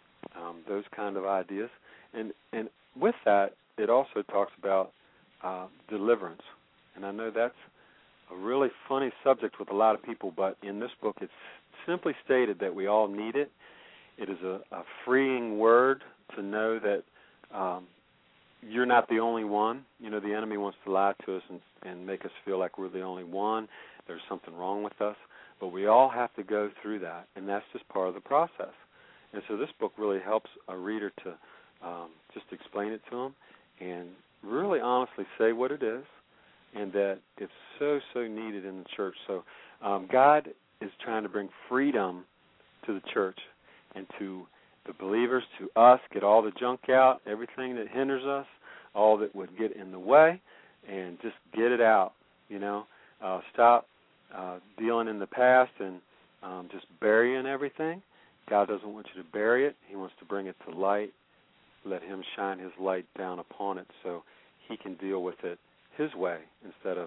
um, those kind of ideas. And, and with that, it also talks about uh, deliverance. And I know that's a really funny subject with a lot of people, but in this book it's simply stated that we all need it. It is a, a freeing word to know that um, you're not the only one. You know, the enemy wants to lie to us and, and make us feel like we're the only one. There's something wrong with us. But we all have to go through that, and that's just part of the process. And so this book really helps a reader to um, just explain it to them and really honestly say what it is, and that it's so, so needed in the church. So um, God is trying to bring freedom to the church and to the believers, to us, get all the junk out, everything that hinders us, all that would get in the way, and just get it out, you know. Uh, stop uh, dealing in the past and um, just burying everything. God doesn't want you to bury it. He wants to bring it to light. Let Him shine His light down upon it so He can deal with it His way instead of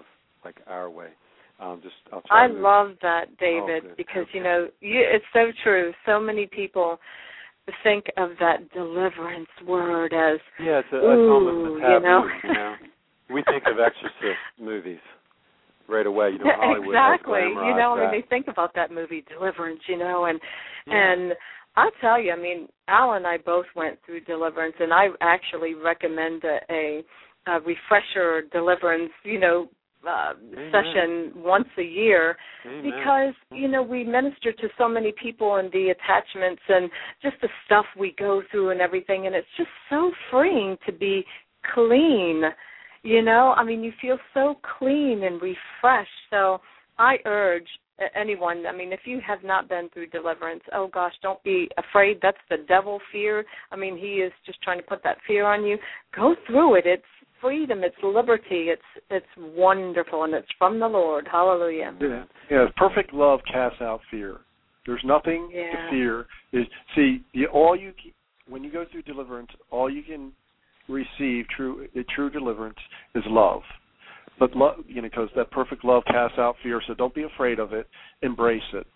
like our way. Um, just I'll try I to move. love that, David, oh, because, okay. you know, you, it's so true. So many people think of that deliverance word as, yeah, it's, a, ooh, it's almost a taboo, you know. you know? We think of exorcist movies right away. You know, Hollywood exactly. has glamorized You know, I mean, that. they think about that movie, Deliverance, you know, and Yeah. and I'll tell you, I mean, Al and I both went through deliverance, and I actually recommend a, a, a refresher deliverance, you know, uh, session once a year. Amen. Because, you know, we minister to so many people and the attachments and just the stuff we go through and everything, and it's just so freeing to be clean, you know. I mean, you feel so clean and refreshed. So I urge anyone, I mean, if you have not been through deliverance, oh, gosh, don't be afraid. That's the devil, fear. I mean, he is just trying to put that fear on you. Go through it. It's freedom. It's liberty. It's it's wonderful, and it's from the Lord. Hallelujah. Yeah, yeah. Perfect love casts out fear. There's nothing yeah. to fear. Is see, you, all you when you go through deliverance, all you can receive true true deliverance is love. But love, you know, because that perfect love casts out fear. So don't be afraid of it. Embrace it.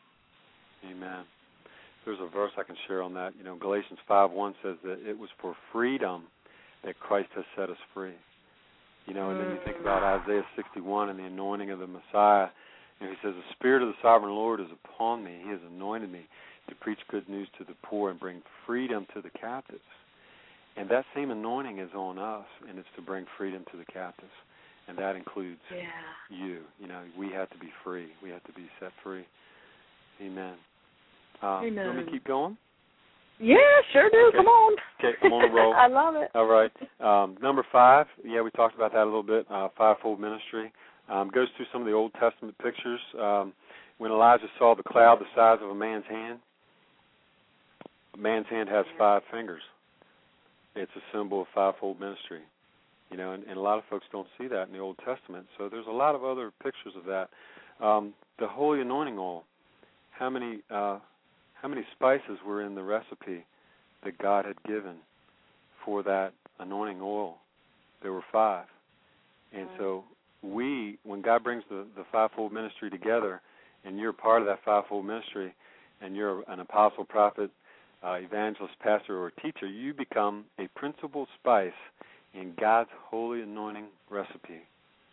Amen. There's a verse I can share on that. You know, Galatians five one says that it was for freedom that Christ has set us free. You know, and then you think about Isaiah sixty-one and the anointing of the Messiah. You know, he says, the Spirit of the Sovereign Lord is upon me. He has anointed me to preach good news to the poor and bring freedom to the captives. And that same anointing is on us, and it's to bring freedom to the captives. And that includes yeah. you. You know, we have to be free. We have to be set free. Amen. Uh, Amen. You want me to keep going? Yeah, sure do. Okay. Come on. Okay, I'm on a roll. I love it. All right. Um, number five, yeah, we talked about that a little bit, uh, fivefold ministry. Um, goes through some of the Old Testament pictures. Um, when Elijah saw the cloud the size of a man's hand, a man's hand has five fingers. It's a symbol of fivefold ministry. You know, and, and a lot of folks don't see that in the Old Testament. So there's a lot of other pictures of that. Um, the holy anointing oil. How many uh, how many spices were in the recipe that God had given for that anointing oil? There were five. And so we, when God brings the, the fivefold ministry together, and you're part of that fivefold ministry, and you're an apostle, prophet, uh, evangelist, pastor, or teacher, you become a principal spice in God's holy anointing recipe.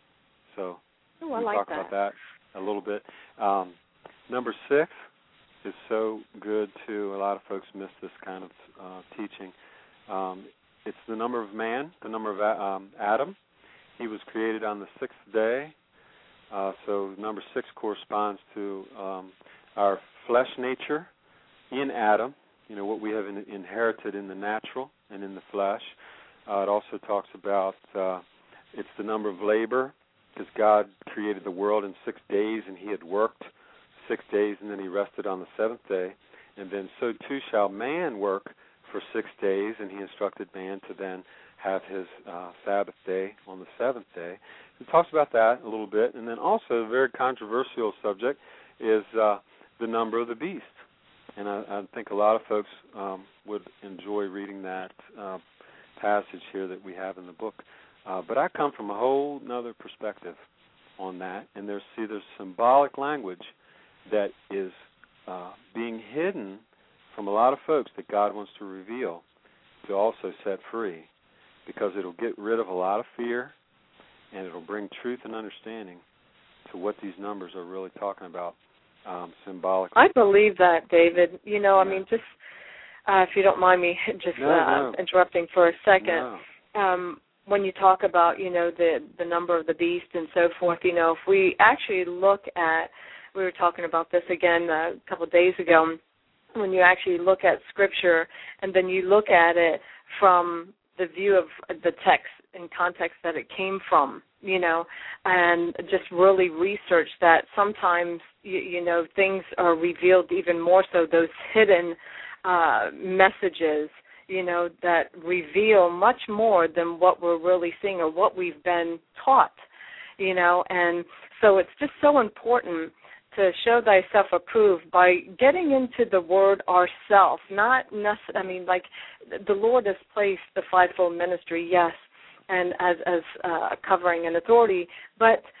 So Ooh, we I like talk that. about that a little bit. Um, number six is so good, too. A lot of folks miss this kind of uh, teaching. Um, it's the number of man, the number of um, Adam. He was created on the sixth day. Uh, so number six corresponds to um, our flesh nature in Adam, you know, what we have in, inherited in the natural and in the flesh. Uh, it also talks about uh, it's the number of labor, because God created the world in six days, and he had worked six days, and then he rested on the seventh day. And then so too shall man work for six days, and he instructed man to then have his uh, Sabbath day on the seventh day. It talks about that a little bit. And then also a very controversial subject is uh, the number of the beast. And I, I think a lot of folks um, would enjoy reading that uh, passage here that we have in the book. Uh, but I come from a whole other perspective on that. And there's, see, there's symbolic language that is uh, being hidden from a lot of folks that God wants to reveal to also set free, because it'll get rid of a lot of fear, and it'll bring truth and understanding to what these numbers are really talking about um, symbolically. I believe that, David. You know, yeah. I mean, just uh, if you don't mind me just no, uh, no. interrupting for a second. No. Um, when you talk about, you know, the, the number of the beast and so forth, you know, if we actually look at, we were talking about this again a couple of days ago, when you actually look at Scripture and then you look at it from the view of the text and context that it came from, you know, and just really research that sometimes, you, you know, things are revealed even more so, those hidden uh, messages, you know, that reveal much more than what we're really seeing or what we've been taught, you know, and so it's just so important to show thyself approved by getting into the Word ourselves, not necessarily, I mean, like, the Lord has placed the fivefold ministry, yes, and as, as uh, covering an authority, but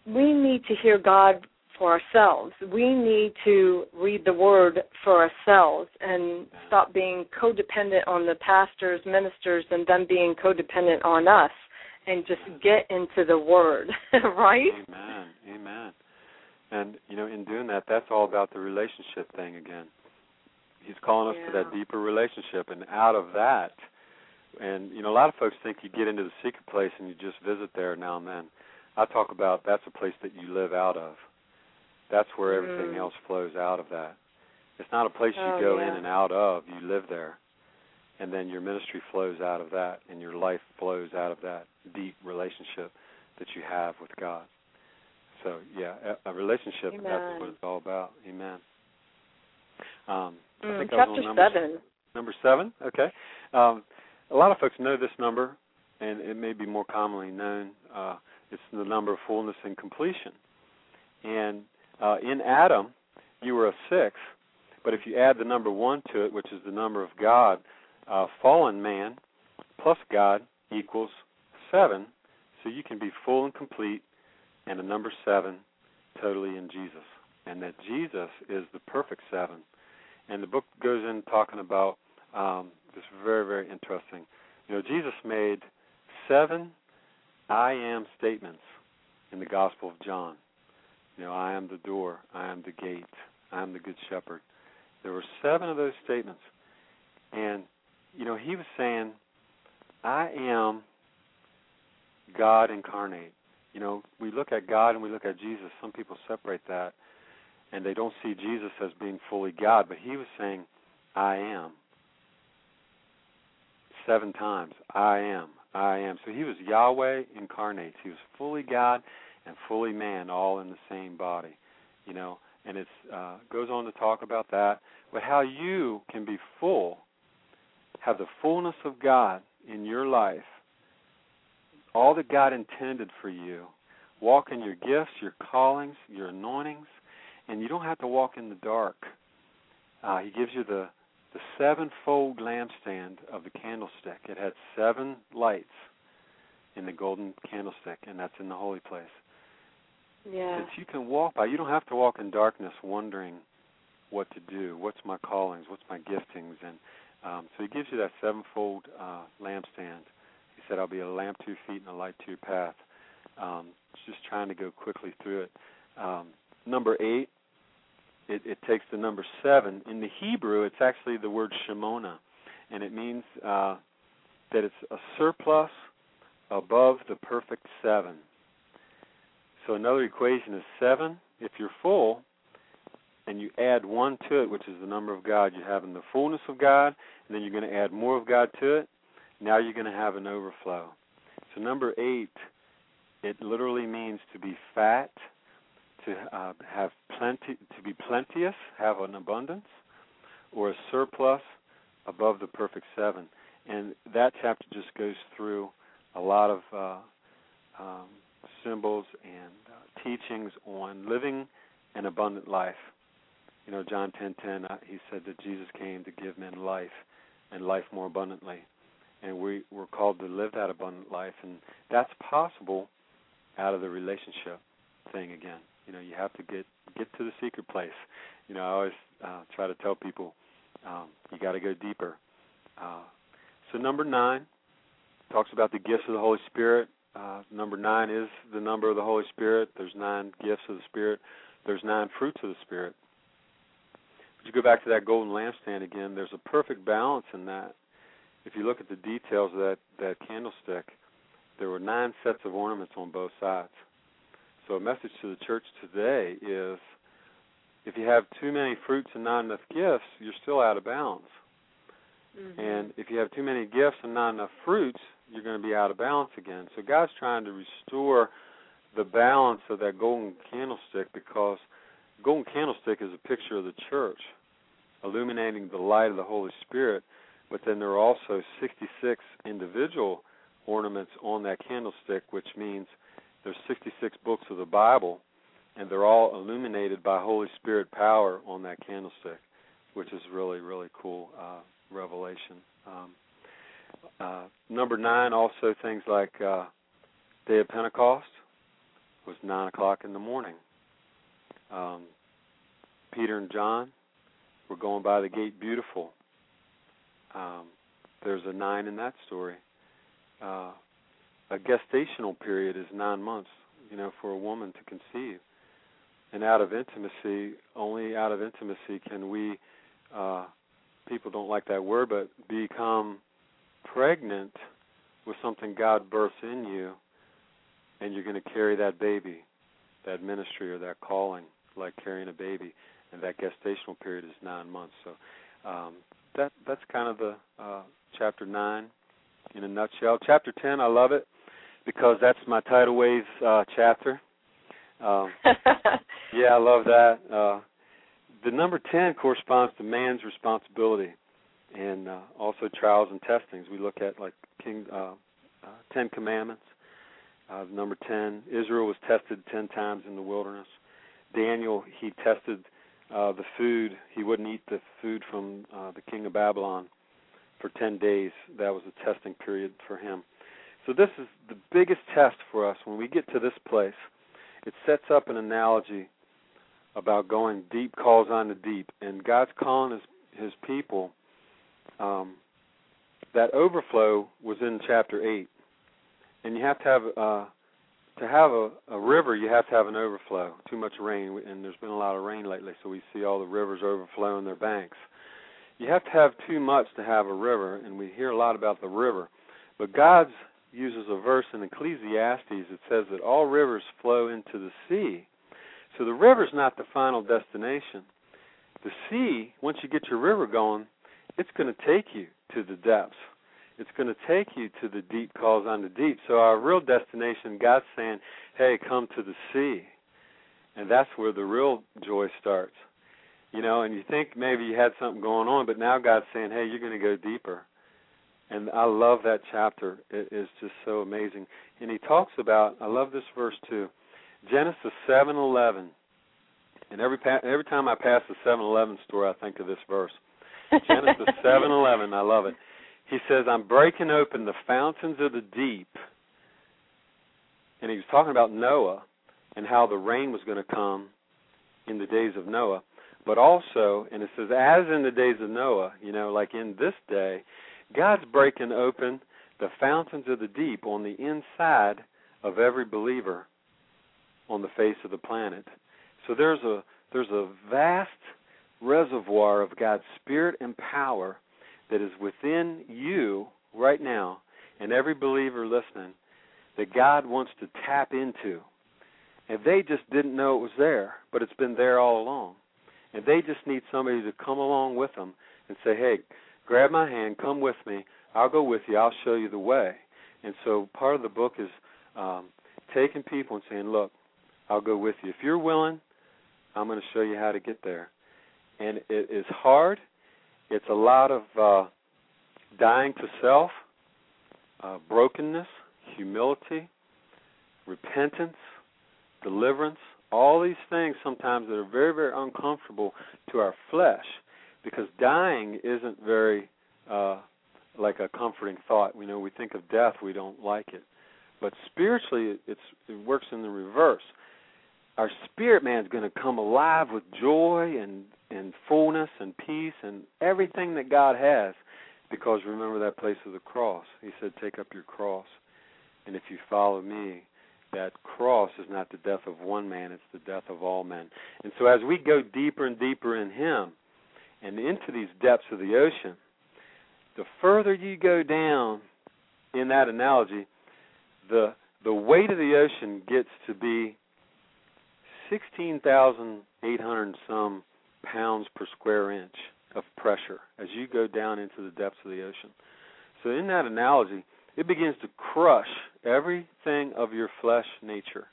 we need to hear God for ourselves. We need to read the Word for ourselves and stop being codependent on the pastors, ministers, and them being codependent on us, and just get into the Word, right? Amen, amen. And, you know, in doing that, that's all about the relationship thing again. He's calling us yeah. to that deeper relationship, and out of that, and, you know, a lot of folks think you get into the secret place and you just visit there now and then. I talk about that's a place that you live out of. That's where everything mm. else flows out of that. It's not a place you oh, go yeah. in and out of. You live there. And then your ministry flows out of that, and your life flows out of that deep relationship that you have with God. So, yeah, a, a relationship, Amen. that's what it's all about. Amen. Um, I mm, think I chapter was on number seven. Number seven, okay. Um, a lot of folks know this number, and it may be more commonly known. Uh, it's the number of fullness and completion. And uh, in Adam, you were a six, but if you add the number one to it, which is the number of God, uh, fallen man plus God equals seven, so you can be full and complete and a number seven totally in Jesus, and that Jesus is the perfect seven. And the book goes in talking about um, this very, very interesting. You know, Jesus made seven I am statements in the Gospel of John. You know, I am the door, I am the gate, I am the good shepherd. There were seven of those statements. And, you know, he was saying, I am God incarnate. You know, we look at God and we look at Jesus. Some people separate that, and they don't see Jesus as being fully God. But he was saying, I am. Seven times, I am, I am. So he was Yahweh incarnate. He was fully God and fully man, all in the same body. You know, and it uh, goes on to talk about that, but how you can be full, have the fullness of God in your life, all that God intended for you, walk in your gifts, your callings, your anointings, and you don't have to walk in the dark. Uh, he gives you the, the sevenfold lampstand of the candlestick. It had seven lights in the golden candlestick, and that's in the holy place. Yeah. That you can walk by. You don't have to walk in darkness wondering what to do, what's my callings, what's my giftings. And um, so he gives you that sevenfold uh, lampstand. He said, I'll be a lamp to your feet and a light to your path. Um, just trying to go quickly through it. Um, number eight, it, it takes the number seven. In the Hebrew, it's actually the word Shemona, and it means uh, that it's a surplus above the perfect seven. So another equation is seven. If you're full, and you add one to it, which is the number of God, you have in the fullness of God, and then you're going to add more of God to it. Now you're going to have an overflow. So number eight, it literally means to be fat, to uh, have plenty, to be plenteous, have an abundance, or a surplus above the perfect seven. And that chapter just goes through a lot of uh, um, symbols and uh, teachings on living an abundant life. You know, John ten ten, uh, he said that Jesus came to give men life and life more abundantly. And we, we're called to live that abundant life. And that's possible out of the relationship thing again. You know, you have to get, get to the secret place. You know, I always uh, try to tell people um, you got to go deeper. Uh, so number nine talks about the gifts of the Holy Spirit. Uh, number nine is the number of the Holy Spirit. There's nine gifts of the Spirit. There's nine fruits of the Spirit. But you go back to that golden lampstand again, there's a perfect balance in that. If you look at the details of that, that candlestick, there were nine sets of ornaments on both sides. So a message to the church today is if you have too many fruits and not enough gifts, you're still out of balance. Mm-hmm. And if you have too many gifts and not enough fruits, you're going to be out of balance again. So God's trying to restore the balance of that golden candlestick, because the golden candlestick is a picture of the church, illuminating the light of the Holy Spirit. But then there are also sixty-six individual ornaments on that candlestick, which means there's sixty-six books of the Bible, and they're all illuminated by Holy Spirit power on that candlestick, which is really, really cool uh, revelation. Um, uh, number nine, also things like uh, Day of Pentecost, was nine o'clock in the morning. Um, Peter and John were going by the gate beautiful. Um, there's a nine in that story. Uh, a gestational period is nine months, you know, for a woman to conceive. And out of intimacy, only out of intimacy can we, uh, people don't like that word, but become pregnant with something God births in you, and you're going to carry that baby, that ministry or that calling, like carrying a baby, and that gestational period is nine months. So um, that that's kind of the uh, chapter nine in a nutshell. Chapter ten, I love it because that's my tidal wave uh, chapter. Um, yeah, I love that. Uh, the number ten corresponds to man's responsibility, and uh, also trials and testings. We look at like King uh, uh, Ten Commandments. Uh, number ten, Israel was tested ten times in the wilderness. Daniel, he tested uh, the food. He wouldn't eat the food from uh, the king of Babylon for ten days. That was a testing period for him. So this is the biggest test for us. When we get to this place, it sets up an analogy about going deep calls on the deep. And God's calling his, his people. Um, that overflow was in chapter eight. And you have to have, uh, to have a, a river, you have to have an overflow. Too much rain, and there's been a lot of rain lately, so we see all the rivers overflowing their banks. You have to have too much to have a river, and we hear a lot about the river. But God uses a verse in Ecclesiastes that says that all rivers flow into the sea. So the river's not the final destination. The sea, once you get your river going, it's going to take you to the depths. It's going to take you to the deep calls on the deep. So our real destination, God's saying, hey, come to the sea. And that's where the real joy starts. You know, and you think maybe you had something going on, but now God's saying, hey, you're going to go deeper. And I love that chapter. It is just so amazing. And he talks about, I love this verse too, Genesis seven eleven. And every pa- every time I pass the seven eleven store, I think of this verse. Genesis seven eleven, I love it. He says, I'm breaking open the fountains of the deep. And he was talking about Noah and how the rain was going to come in the days of Noah. But also, and it says, as in the days of Noah, you know, like in this day, God's breaking open the fountains of the deep on the inside of every believer on the face of the planet. So there's a there's a vast reservoir of God's Spirit and power that is within you right now, and every believer listening, that God wants to tap into. And they just didn't know it was there, but it's been there all along. And they just need somebody to come along with them and say, hey, grab my hand, come with me, I'll go with you, I'll show you the way. And so part of the book is um, taking people and saying, look, I'll go with you. If you're willing, I'm going to show you how to get there. And it is hard. It's a lot of uh, dying to self, uh, brokenness, humility, repentance, deliverance, all these things sometimes that are very, very uncomfortable to our flesh, because dying isn't very uh, like a comforting thought. We know we think of death, we don't like it. But spiritually, it's, it works in the reverse. Our spirit man is going to come alive with joy and, and fullness and peace and everything that God has, because remember that place of the cross. He said, take up your cross. And if you follow me, that cross is not the death of one man, it's the death of all men. And so as we go deeper and deeper in him and into these depths of the ocean, the further you go down in that analogy, the the weight of the ocean gets to be sixteen thousand eight hundred and some pounds per square inch of pressure as you go down into the depths of the ocean. So in that analogy, it begins to crush everything of your flesh nature.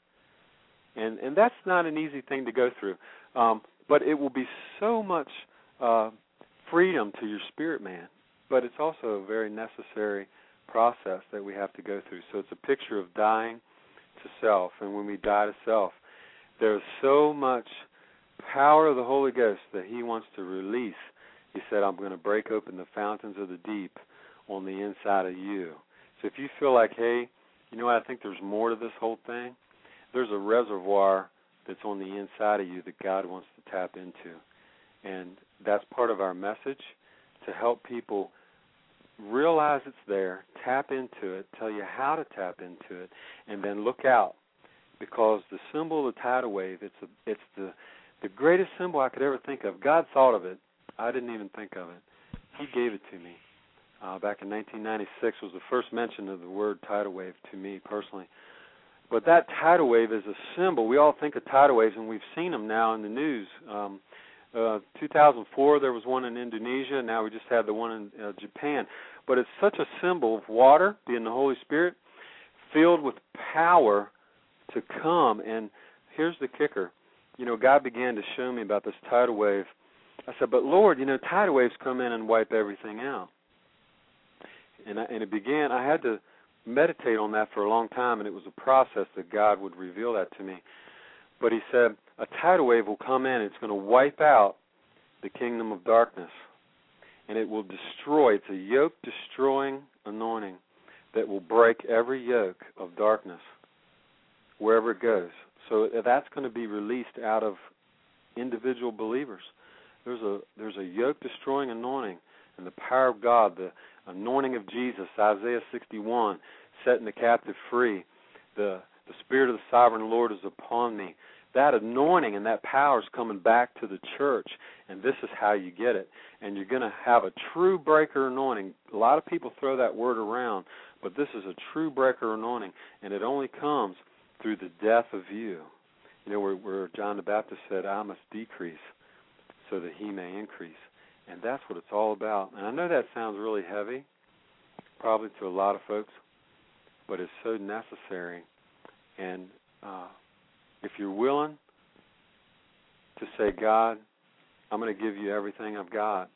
And and that's not an easy thing to go through. Um, but it will be so much uh, freedom to your spirit man. But it's also a very necessary process that we have to go through. So it's a picture of dying to self. And when we die to self, there's so much power of the Holy Ghost that he wants to release. He said, I'm going to break open the fountains of the deep on the inside of you. So if you feel like, hey, you know what, I think there's more to this whole thing, there's a reservoir that's on the inside of you that God wants to tap into. And that's part of our message, to help people realize it's there, tap into it, tell you how to tap into it, and then look out. Because the symbol of the tidal wave, it's, a, it's the, the greatest symbol I could ever think of. God thought of it. I didn't even think of it. He gave it to me. Uh, back in nineteen ninety-six was the first mention of the word tidal wave to me personally. But that tidal wave is a symbol. We all think of tidal waves, and we've seen them now in the news. Um, uh, two thousand four, there was one in Indonesia. Now we just had the one in uh, Japan. But it's such a symbol of water, being the Holy Spirit, filled with power to come. And here's the kicker. You know, God began to show me about this tidal wave. I said, but Lord, you know, tidal waves come in and wipe everything out. And, I, and it began, I had to meditate on that for a long time, and it was a process that God would reveal that to me. But he said, a tidal wave will come in, it's going to wipe out the kingdom of darkness, and it will destroy, it's a yoke-destroying anointing that will break every yoke of darkness wherever it goes. So that's going to be released out of individual believers. There's a there's a yoke-destroying anointing, and the power of God, the anointing of Jesus, Isaiah sixty-one, setting the captive free. The the Spirit of the Sovereign Lord is upon me. That anointing and that power is coming back to the church, and this is how you get it. And you're going to have a true breaker anointing. A lot of people throw that word around, but this is a true breaker anointing, and it only comes through the death of you. You know, where, where John the Baptist said, I must decrease so that he may increase. And that's what it's all about. And I know that sounds really heavy, probably to a lot of folks, but it's so necessary. And uh, if you're willing to say, God, I'm going to give you everything I've got,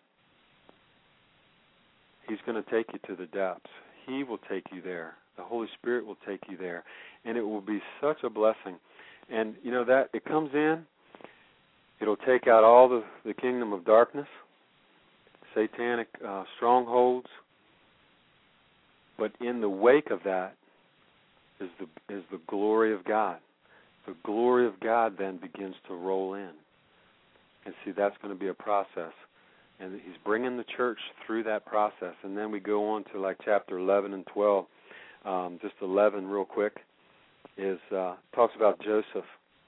he's going to take you to the depths. He will take you there. The Holy Spirit will take you there. And it will be such a blessing. And, you know, that it comes in, it'll take out all the, the kingdom of darkness, satanic uh, strongholds. But in the wake of that is the is the glory of God. The glory of God then begins to roll in. And see, that's going to be a process. And he's bringing the church through that process. And then we go on to like chapter eleven and twelve. Um, just eleven real quick. Is uh, talks about Joseph.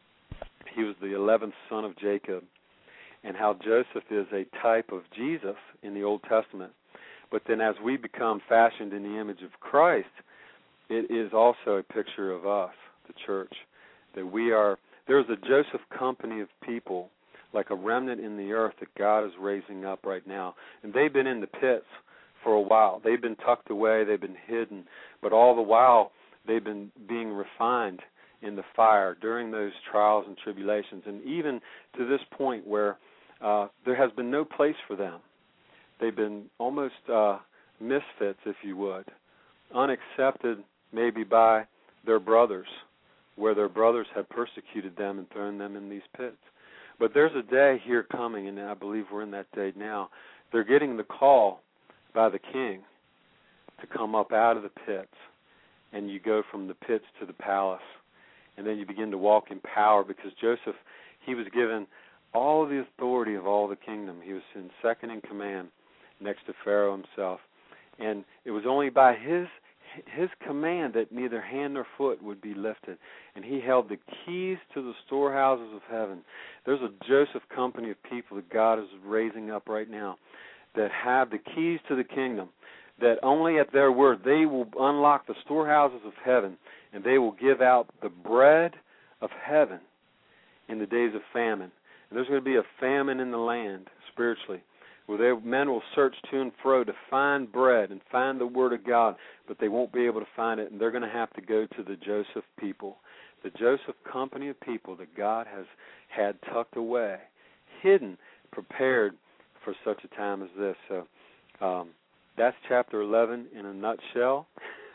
He was the eleventh son of Jacob, and how Joseph is a type of Jesus in the Old Testament. But then as we become fashioned in the image of Christ, it is also a picture of us, the church, that we are, there's a Joseph company of people, like a remnant in the earth that God is raising up right now. And they've been in the pits for a while. They've been tucked away, they've been hidden, but all the while they've been being refined in the fire during those trials and tribulations, and even to this point where uh, there has been no place for them. They've been almost uh, misfits, if you would, unaccepted maybe by their brothers, where their brothers had persecuted them and thrown them in these pits. But there's a day here coming, and I believe we're in that day now. They're getting the call by the king to come up out of the pits, and you go from the pits to the palace. And then you begin to walk in power, because Joseph, he was given all of the authority of all the kingdom. He was in second in command next to Pharaoh himself. And it was only by his his command that neither hand nor foot would be lifted. And he held the keys to the storehouses of heaven. There's a Joseph company of people that God is raising up right now that have the keys to the kingdom, that only at their word they will unlock the storehouses of heaven, and they will give out the bread of heaven in the days of famine. And there's going to be a famine in the land spiritually, where they, men will search to and fro to find bread and find the Word of God, but they won't be able to find it, and they're going to have to go to the Joseph people, the Joseph company of people that God has had tucked away, hidden, prepared for such a time as this. So um, that's chapter eleven in a nutshell.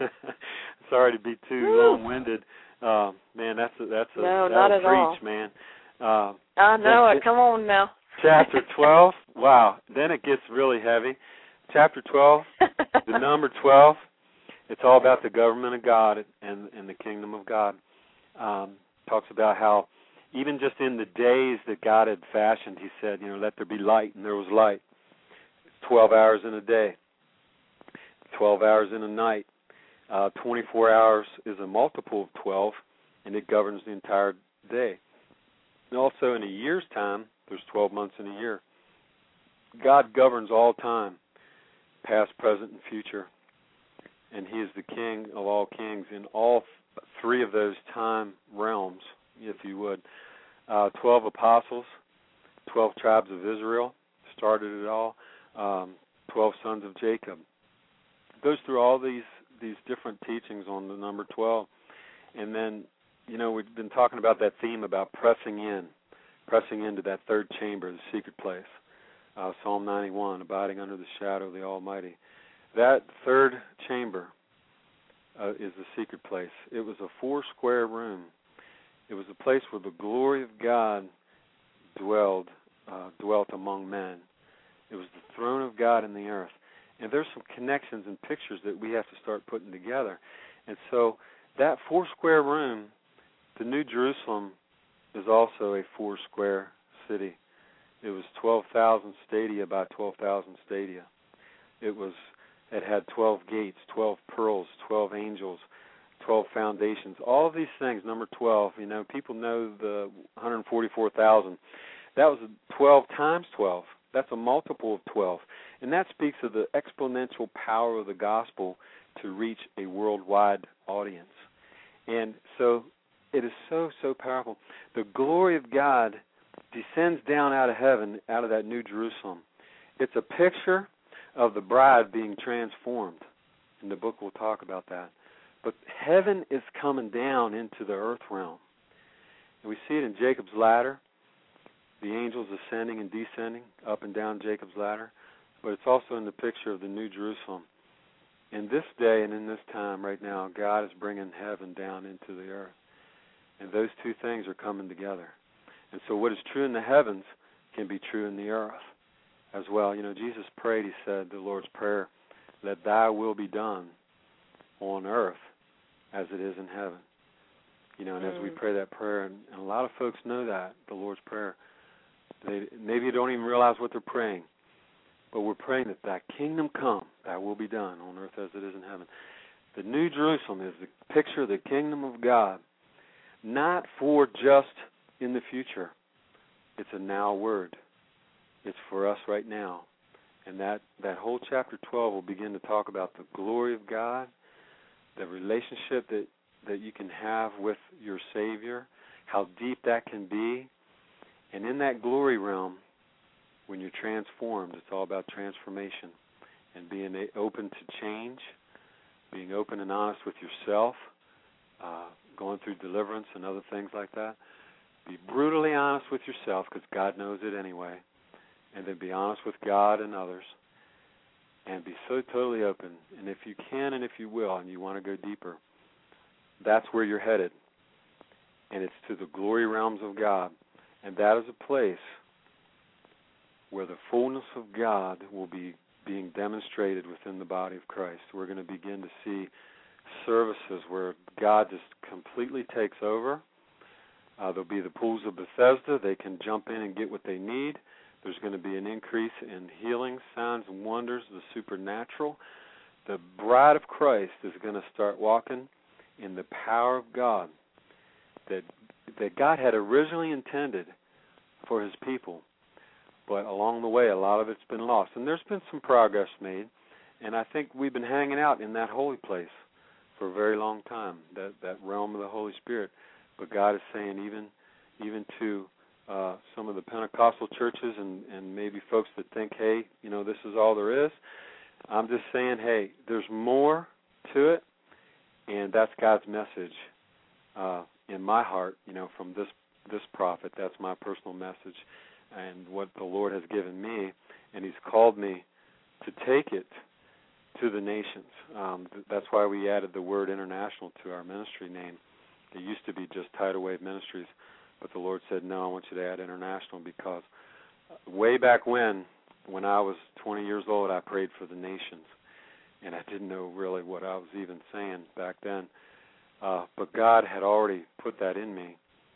Sorry to be too Woo. long-winded. Uh, man, that's a, that's a no, that not a at preach, all. man. Uh, I know it. Come on now. Chapter twelve, wow, then it gets really heavy. Chapter twelve, the number twelve, it's all about the government of God and, and the kingdom of God. Um, talks about how even just in the days that God had fashioned, he said, you know, let there be light, and there was light. twelve hours in a day, twelve hours in a night. Uh, twenty-four hours is a multiple of twelve, and it governs the entire day. And also in a year's time, there's twelve months in a year. God governs all time, past, present, and future. And he is the king of all kings in all th- three of those time realms, if you would. Uh, twelve apostles, twelve tribes of Israel started it all, um, twelve sons of Jacob. It goes through all these, these different teachings on the number twelve. And then, you know, we've been talking about that theme about pressing in, pressing into that third chamber, the secret place. Uh, Psalm ninety-one, abiding under the shadow of the Almighty. That third chamber uh, is the secret place. It was a four-square room. It was a place where the glory of God dwelled, uh, dwelt among men. It was the throne of God in the earth. And there's some connections and pictures that we have to start putting together. And so that four-square room, the New Jerusalem, is also a four-square city. It was twelve thousand stadia by twelve thousand stadia. It was. It had twelve gates, twelve pearls, twelve angels, twelve foundations. All of these things, number twelve, you know, people know the one hundred forty-four thousand. That was twelve times twelve. That's a multiple of twelve. And that speaks of the exponential power of the gospel to reach a worldwide audience. And so it is so, so powerful. The glory of God descends down out of heaven, out of that New Jerusalem. It's a picture of the bride being transformed. And the book will talk about that. But heaven is coming down into the earth realm. And we see it in Jacob's ladder, the angels ascending and descending up and down Jacob's ladder. But it's also in the picture of the New Jerusalem. In this day and in this time right now, God is bringing heaven down into the earth. And those two things are coming together. And so what is true in the heavens can be true in the earth as well. You know, Jesus prayed, he said, the Lord's Prayer, let thy will be done on earth as it is in heaven. You know, and mm. as we pray that prayer, and, and a lot of folks know that, the Lord's Prayer, they maybe don't even realize what they're praying, but we're praying that thy kingdom come, thy will be done on earth as it is in heaven. The New Jerusalem is the picture of the kingdom of God, not for just in the future. It's a now word. It's for us right now. And that, that whole chapter twelve will begin to talk about the glory of God, the relationship that, that you can have with your Savior, how deep that can be. And in that glory realm, when you're transformed, it's all about transformation and being open to change, being open and honest with yourself, uh, going through deliverance and other things like that. Be brutally honest with yourself, because God knows it anyway, and then be honest with God and others, and be so totally open. And if you can and if you will, and you want to go deeper, that's where you're headed, and it's to the glory realms of God, and that is a place where the fullness of God will be being demonstrated within the body of Christ. We're going to begin to see services where God just completely takes over. Uh, there'll be the pools of Bethesda. They can jump in and get what they need. There's going to be an increase in healing, signs, and wonders, the supernatural. The bride of Christ is going to start walking in the power of God that that God had originally intended for his people. But along the way, a lot of it's been lost. And there's been some progress made, and I think we've been hanging out in that holy place for a very long time, that, that realm of the Holy Spirit. But God is saying, even even to uh, some of the Pentecostal churches and, and maybe folks that think, hey, you know, this is all there is, I'm just saying, hey, there's more to it, and that's God's message uh, in my heart, you know, from this this prophet. That's my personal message and what the Lord has given me, and he's called me to take it to the nations. Um, that's why we added the word international to our ministry name. It used to be just Tidal Wave Ministries, but the Lord said, no, I want you to add international, because way back when, when I was twenty years old, I prayed for the nations, and I didn't know really what I was even saying back then. Uh, but God had already put that in me,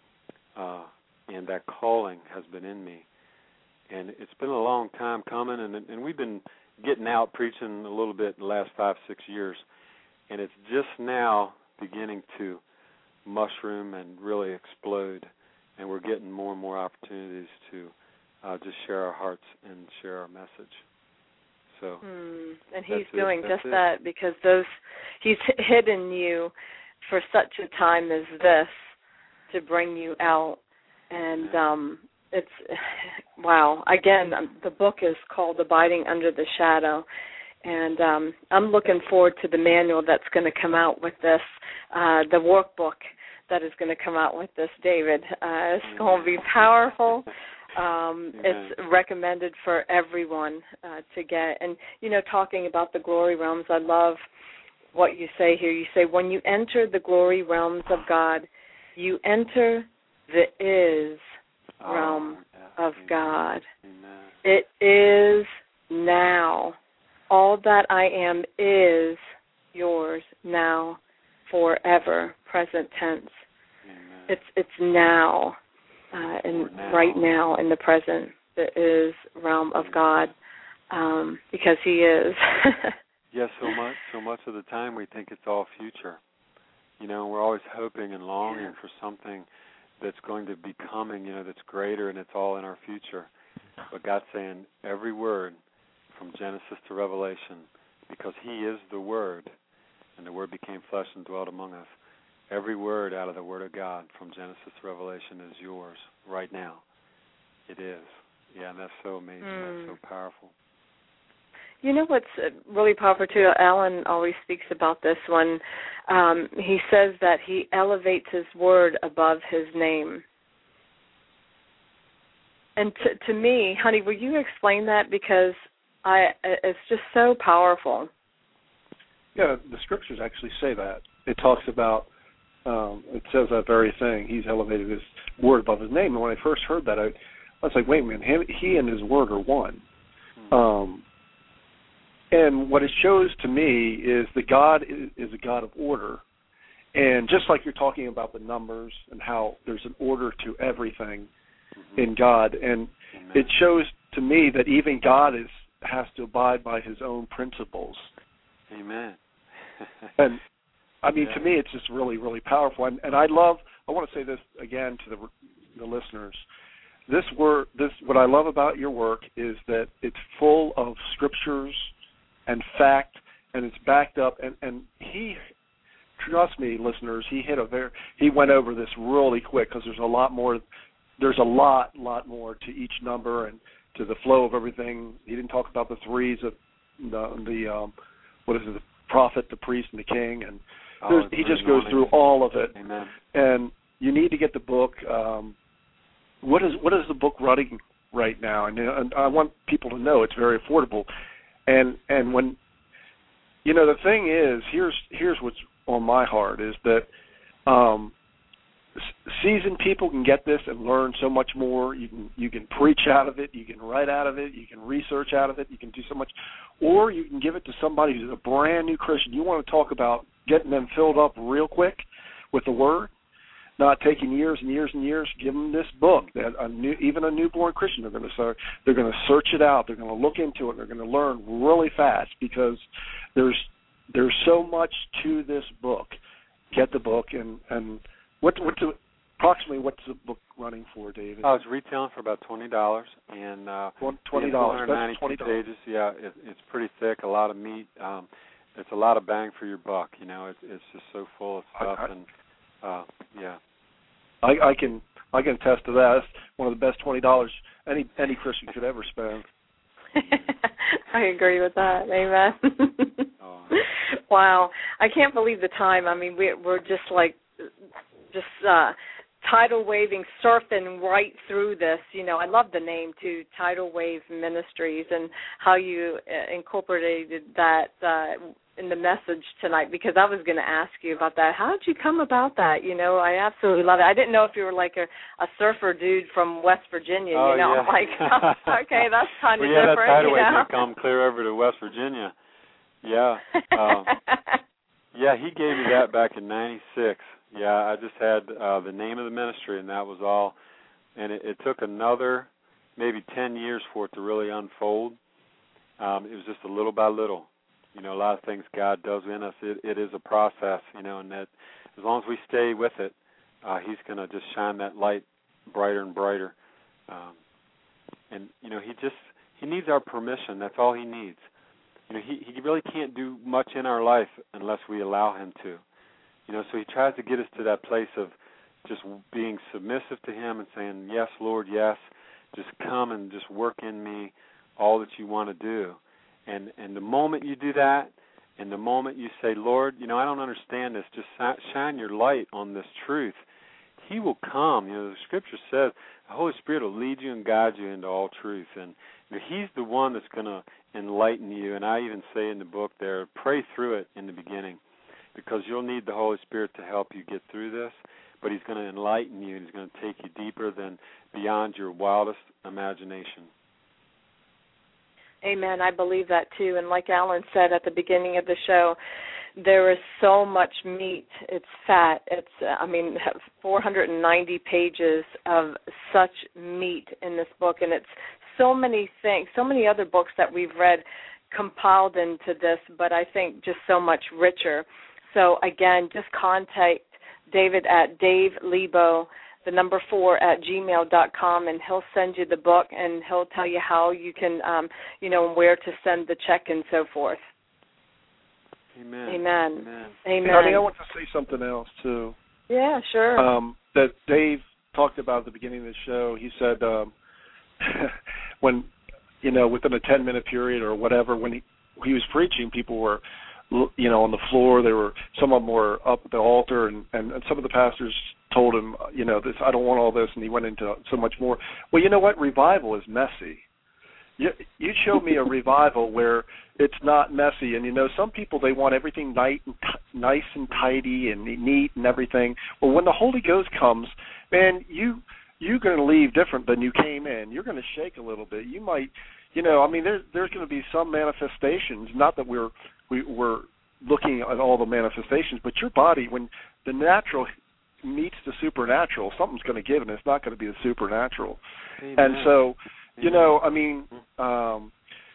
uh, and that calling has been in me. And it's been a long time coming, and and we've been getting out preaching a little bit in the last five, six years, and it's just now beginning to mushroom and really explode, and we're getting more and more opportunities to uh, just share our hearts and share our message. So, mm, and he's it. doing That's just it. that because those he's hidden you for such a time as this to bring you out, and yeah. um, it's wow. Again, the book is called Abiding Under the Shadow, and um, I'm looking forward to the manual that's going to come out with this, uh, the workbook that is going to come out with this, David. Uh, it's going to be powerful. Um, it's recommended for everyone uh, to get. And, you know, talking about the glory realms, I love what you say here. You say, when you enter the glory realms of God, you enter the is realm oh, yeah. of Amen. God. Amen. It is now. All that I am is yours now, forever, present tense. Amen. It's it's now, uh, and now. right now in the present, the is realm of God, um, because He is. Yes, so much, so much of the time we think it's all future. You know, we're always hoping and longing yeah. for something that's going to be coming, you know, that's greater, and it's all in our future. But God's saying every word from Genesis to Revelation, because He is the Word, and the Word became flesh and dwelt among us. Every word out of the Word of God from Genesis to Revelation is yours right now. It is. Yeah, and that's so amazing. Mm. That's so powerful. You know what's really powerful, too? Alan always speaks about this when um, he says that he elevates his word above his name. And to, to me, honey, will you explain that? Because I, it's just so powerful. Yeah, the scriptures actually say that. It talks about, um, it says that very thing. He's elevated his word above his name. And when I first heard that, I, I was like, wait a minute, he, he and his word are one. Hmm. Um, and what it shows to me is that God is, is a God of order. And just like you're talking about the numbers and how there's an order to everything mm-hmm. in God, and Amen. It shows to me that even God is has to abide by His own principles. Amen. And I mean, yeah. to me, it's just really, really powerful. And, and I love. I want to say this again to the the listeners. This word, this what I love about your work is that it's full of scriptures and fact, and it's backed up. And, and he, trust me, listeners, he hit a very. He went over this really quick because there's a lot more. There's a lot, lot more to each number and to the flow of everything. He didn't talk about the threes of the the um, what is it, the prophet, the priest, and the king, and oh, he just goes through all of it. Amen. And you need to get the book. Um, what is what is the book running right now? And, and I want people to know it's very affordable. And and when you know the thing is, here's here's what's on my heart is that um, seasoned people can get this and learn so much more. You can you can preach out of it, you can write out of it, you can research out of it, you can do so much, or you can give it to somebody who's a brand new Christian. You want to talk about getting them filled up real quick with the Word, not taking years and years and years. Give them this book that a new, even a newborn Christian, they're going to start. They're going to search it out. They're going to look into it. They're going to learn really fast because there's there's so much to this book. Get the book and and. What, what's the, approximately what's the book running for, David? Oh, it's retailing for about twenty dollars, and uh, twenty dollars. That's twenty dollars. Pages. Yeah, it, it's pretty thick, a lot of meat. Um, it's a lot of bang for your buck. You know, it's it's just so full of stuff, I, I, and uh, yeah. I, I can I can attest to that. It's one of the best twenty dollars any any Christian could ever spend. I agree with that. Amen. Oh. Wow, I can't believe the time. I mean, we, we're just like. just uh, tidal waving, surfing right through this. You know, I love the name, too, Tidal Wave Ministries, and how you uh, incorporated that uh, in the message tonight, because I was going to ask you about that. How did you come about that? You know, I absolutely love it. I didn't know if you were like a, a surfer dude from West Virginia, oh, you know. Yeah. I'm like, oh, okay, that's kind of well, yeah, different. that tidal you wave know? did come clear over to West Virginia. Yeah. Um, Yeah, he gave me that back in ninety-six. Yeah, I just had uh, the name of the ministry, and that was all. And it, it took another maybe ten years for it to really unfold. Um, it was just a little by little. You know, a lot of things God does in us, it, it is a process, you know, and that as long as we stay with it, uh, he's going to just shine that light brighter and brighter. Um, and, you know, he just, he needs our permission. That's all he needs. You know, he, he really can't do much in our life unless we allow him to. You know, so he tries to get us to that place of just being submissive to him and saying, yes, Lord, yes, just come and just work in me all that you want to do. And and the moment you do that, and the moment you say, Lord, you know, I don't understand this, just shine your light on this truth, he will come. You know, the Scripture says the Holy Spirit will lead you and guide you into all truth. And you know, he's the one that's going to enlighten you. And I even say in the book there, pray through it in the beginning, because you'll need the Holy Spirit to help you get through this. But he's going to enlighten you, and he's going to take you deeper than beyond your wildest imagination. Amen. I believe that too. And like Alan said at the beginning of the show, there is so much meat. It's fat. It's, I mean, four hundred ninety pages of such meat in this book. And it's so many things, so many other books that we've read compiled into this, but I think just so much richer. So, again, just contact David at Dave Lebo, the number four at gmail dot com, and he'll send you the book, and he'll tell you how you can, um, you know, where to send the check and so forth. Amen. Amen. Amen. Amen. Hey, honey, I want to say something else, too. Yeah, sure. Um, that Dave talked about at the beginning of the show. He said um, when, you know, within a ten-minute period or whatever, when he, he was preaching, people were, you know, on the floor. They were, some of them were up at the altar, and, and, and some of the pastors told him, you know, this, I don't want all this, and he went into so much more. Well, you know what? Revival is messy. You, you show me a revival where it's not messy, and you know, some people, they want everything nice and, t- nice and tidy and neat and everything. Well, when the Holy Ghost comes, man, you you're going to leave different than you came in. You're going to shake a little bit. You might, you know, I mean, there's there's going to be some manifestations. Not that we're we, we're looking at all the manifestations, but your body, when the natural meets the supernatural, something's going to give, and it's not going to be the supernatural. Amen. And so, you Amen. know, I mean, um,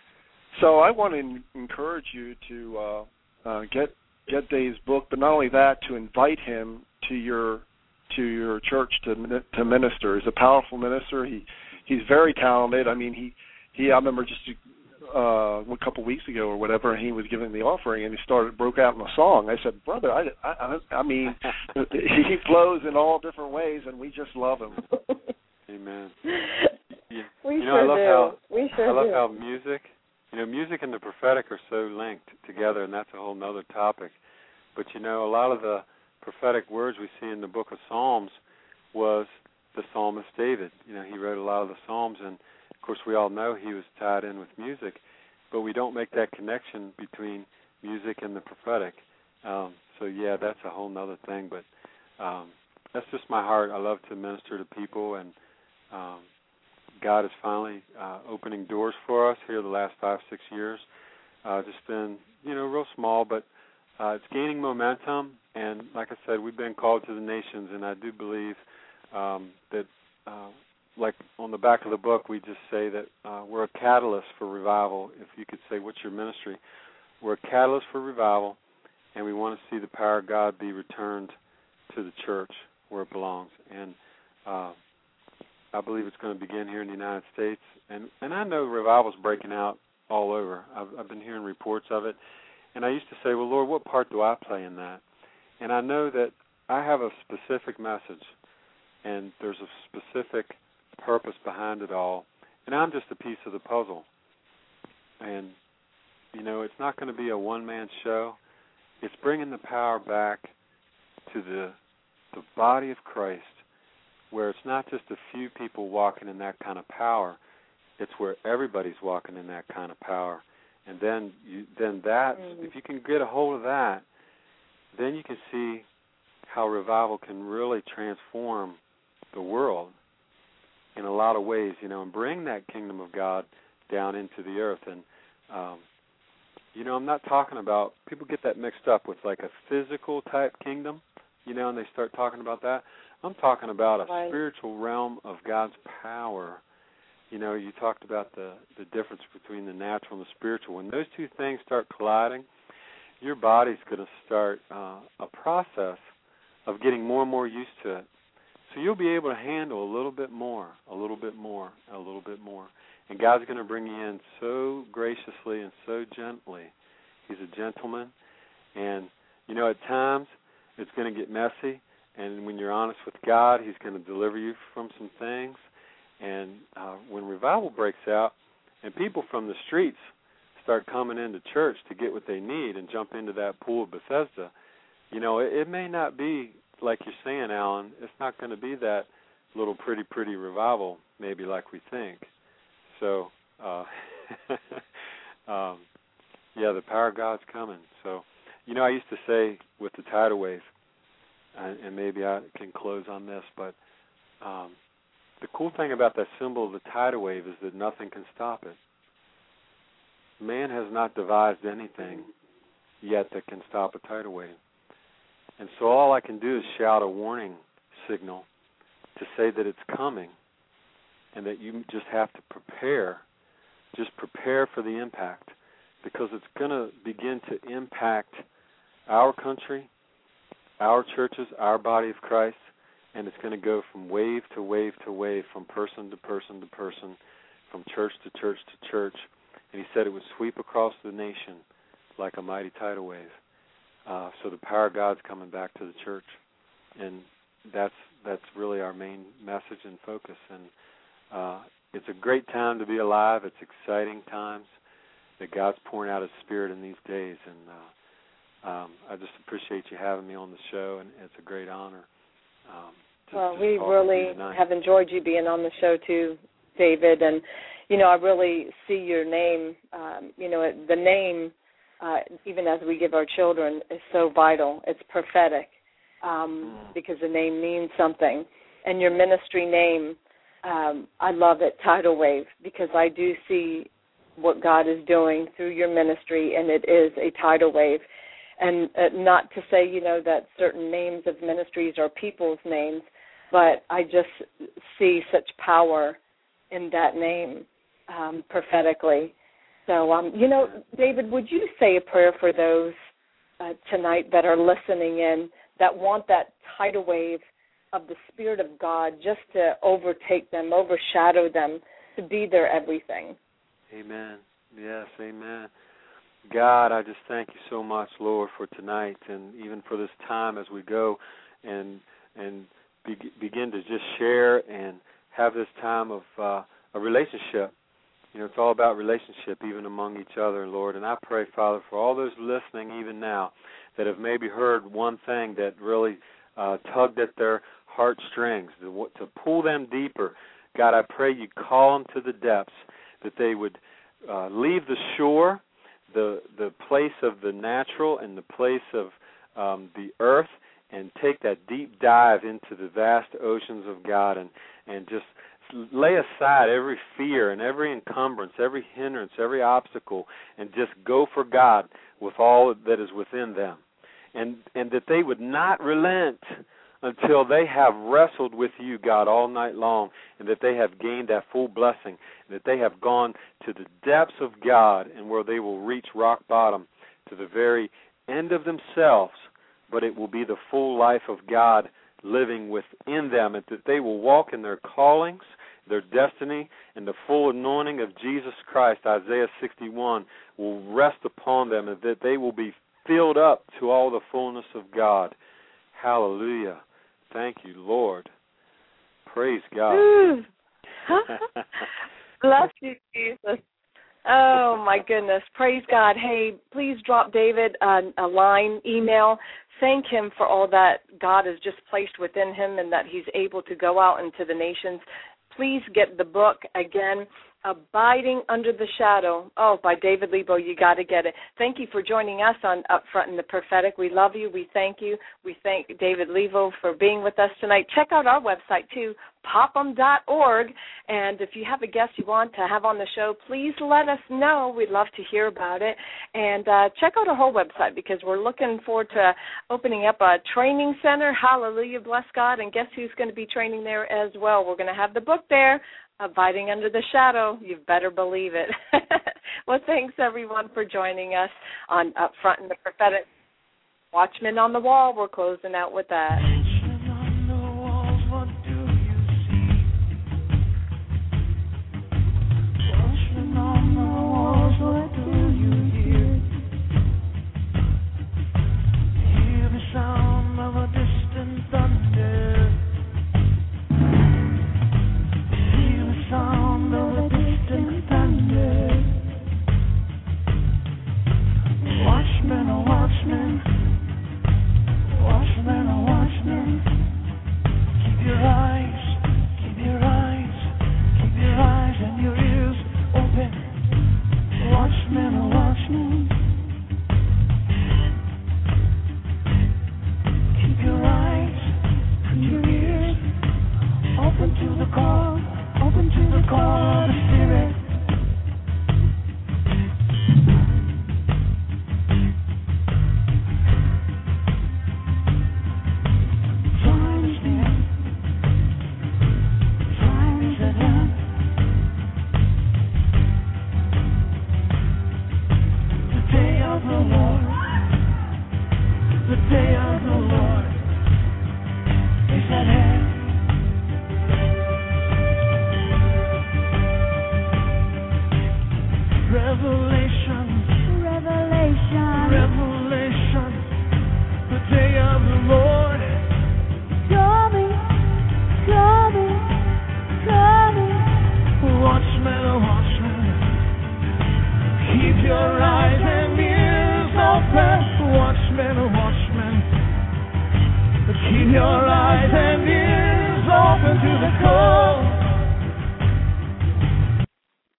so I want to encourage you to uh, uh, get get Dave's book, but not only that, to invite him to your to your church to to minister. He's a powerful minister. He he's very talented. I mean, he he. I remember just uh, a couple weeks ago or whatever, and he was giving the offering, and he started broke out in a song. I said, brother, I I, I mean, he flows in all different ways, and we just love him. Amen. Yeah. We you know, sure I love do. How, we sure I love do. how music, you know, music and the prophetic are so linked together, and that's a whole nother topic. But you know, a lot of the prophetic words we see in the book of Psalms was the psalmist David. You know, he wrote a lot of the Psalms, and of course we all know he was tied in with music, but we don't make that connection between music and the prophetic. Um, so yeah, that's a whole nother thing, but um, that's just my heart. I love to minister to people, and um, God is finally uh, opening doors for us here the last five, six years. Uh, just been, you know, real small, but uh, it's gaining momentum. And like I said, we've been called to the nations, and I do believe um, that, uh, like on the back of the book, we just say that uh, we're a catalyst for revival. If you could say, what's your ministry? We're a catalyst for revival, and we want to see the power of God be returned to the church where it belongs. And uh, I believe it's going to begin here in the United States. And, and I know revival's breaking out all over. I've, I've been hearing reports of it. And I used to say, well, Lord, what part do I play in that? And I know that I have a specific message, and there's a specific purpose behind it all. And I'm just a piece of the puzzle. And, you know, it's not going to be a one-man show. It's bringing the power back to the the body of Christ, where it's not just a few people walking in that kind of power. It's where everybody's walking in that kind of power. And then you, then that, mm. if you can get a hold of that, then you can see how revival can really transform the world in a lot of ways, you know, and bring that kingdom of God down into the earth. And um, You know, I'm not talking about, people get that mixed up with like a physical type kingdom, you know, and they start talking about that. I'm talking about a right. spiritual realm of God's power. You know, you talked about the, the difference between the natural and the spiritual. When those two things start colliding, your body's going to start uh, a process of getting more and more used to it. So you'll be able to handle a little bit more, a little bit more, a little bit more. And God's going to bring you in so graciously and so gently. He's a gentleman. And, you know, at times it's going to get messy. And when you're honest with God, He's going to deliver you from some things. And uh, when revival breaks out and people from the streets start coming into church to get what they need and jump into that pool of Bethesda, you know, it, it may not be, like you're saying, Alan, it's not going to be that little pretty, pretty revival maybe like we think. So, uh, um, yeah, the power of God's coming. So, you know, I used to say with the tidal wave, and, and maybe I can close on this, but um, the cool thing about that symbol of the tidal wave is that nothing can stop it. Man has not devised anything yet that can stop a tidal wave. And so all I can do is shout a warning signal to say that it's coming and that you just have to prepare, just prepare for the impact, because it's going to begin to impact our country, our churches, our body of Christ, and it's going to go from wave to wave to wave, from person to person to person, from church to church to church. And He said it would sweep across the nation like a mighty tidal wave. Uh, so the power of God's coming back to the church, and that's that's really our main message and focus. And uh, it's a great time to be alive. It's exciting times that God's pouring out His Spirit in these days, and uh, um, I just appreciate you having me on the show, and it's a great honor. Um, to, well, to we really have enjoyed you being on the show too, David, and you know I really see your name. Um, you know the name. Uh, even as we give our children, is so vital. It's prophetic um, because the name means something. And your ministry name, um, I love it, Tidal Wave, because I do see what God is doing through your ministry, and it is a tidal wave. And uh, not to say, you know, that certain names of ministries are people's names, but I just see such power in that name um, prophetically. So, um, you know, David, would you say a prayer for those uh, tonight that are listening in that want that tidal wave of the Spirit of God just to overtake them, overshadow them, to be their everything? Amen. Yes, amen. God, I just thank you so much, Lord, for tonight and even for this time as we go and and be, begin to just share and have this time of uh, a relationship. You know, it's all about relationship, even among each other, Lord. And I pray, Father, for all those listening even now that have maybe heard one thing that really uh, tugged at their heartstrings, to, to pull them deeper. God, I pray you call them to the depths, that they would uh, leave the shore, the the place of the natural and the place of um, the earth, and take that deep dive into the vast oceans of God, and, and just lay aside every fear and every encumbrance, every hindrance, every obstacle, and just go for God with all that is within them. And and that they would not relent until they have wrestled with you, God, all night long, and that they have gained that full blessing, and that they have gone to the depths of God, and where they will reach rock bottom to the very end of themselves, but it will be the full life of God living within them, and that they will walk in their callings, their destiny, and the full anointing of Jesus Christ, Isaiah sixty-one, will rest upon them, and that they will be filled up to all the fullness of God. Hallelujah. Thank you, Lord. Praise God. Bless you, Jesus. Oh, my goodness. Praise God. Hey, please drop David a, a line, email. Thank him for all that God has just placed within him and that he's able to go out into the nations. Please get the book. Again, Abiding Under the Shadow. Oh, by David Lebo. You got to get it. Thank you for joining us on Upfront in the Prophetic. We love you. We thank you. We thank David Lebo for being with us tonight. Check out our website, too, popham dot org. And if you have a guest you want to have on the show, please let us know. We'd love to hear about it. And uh, check out our whole website because we're looking forward to opening up a training center. Hallelujah, bless God. And guess who's going to be training there as well? We're going to have the book there, Abiding Under the Shadow. You better believe it. Well, thanks, everyone, for joining us on Upfront in the Prophetic. Watchmen on the Wall. We're closing out with that.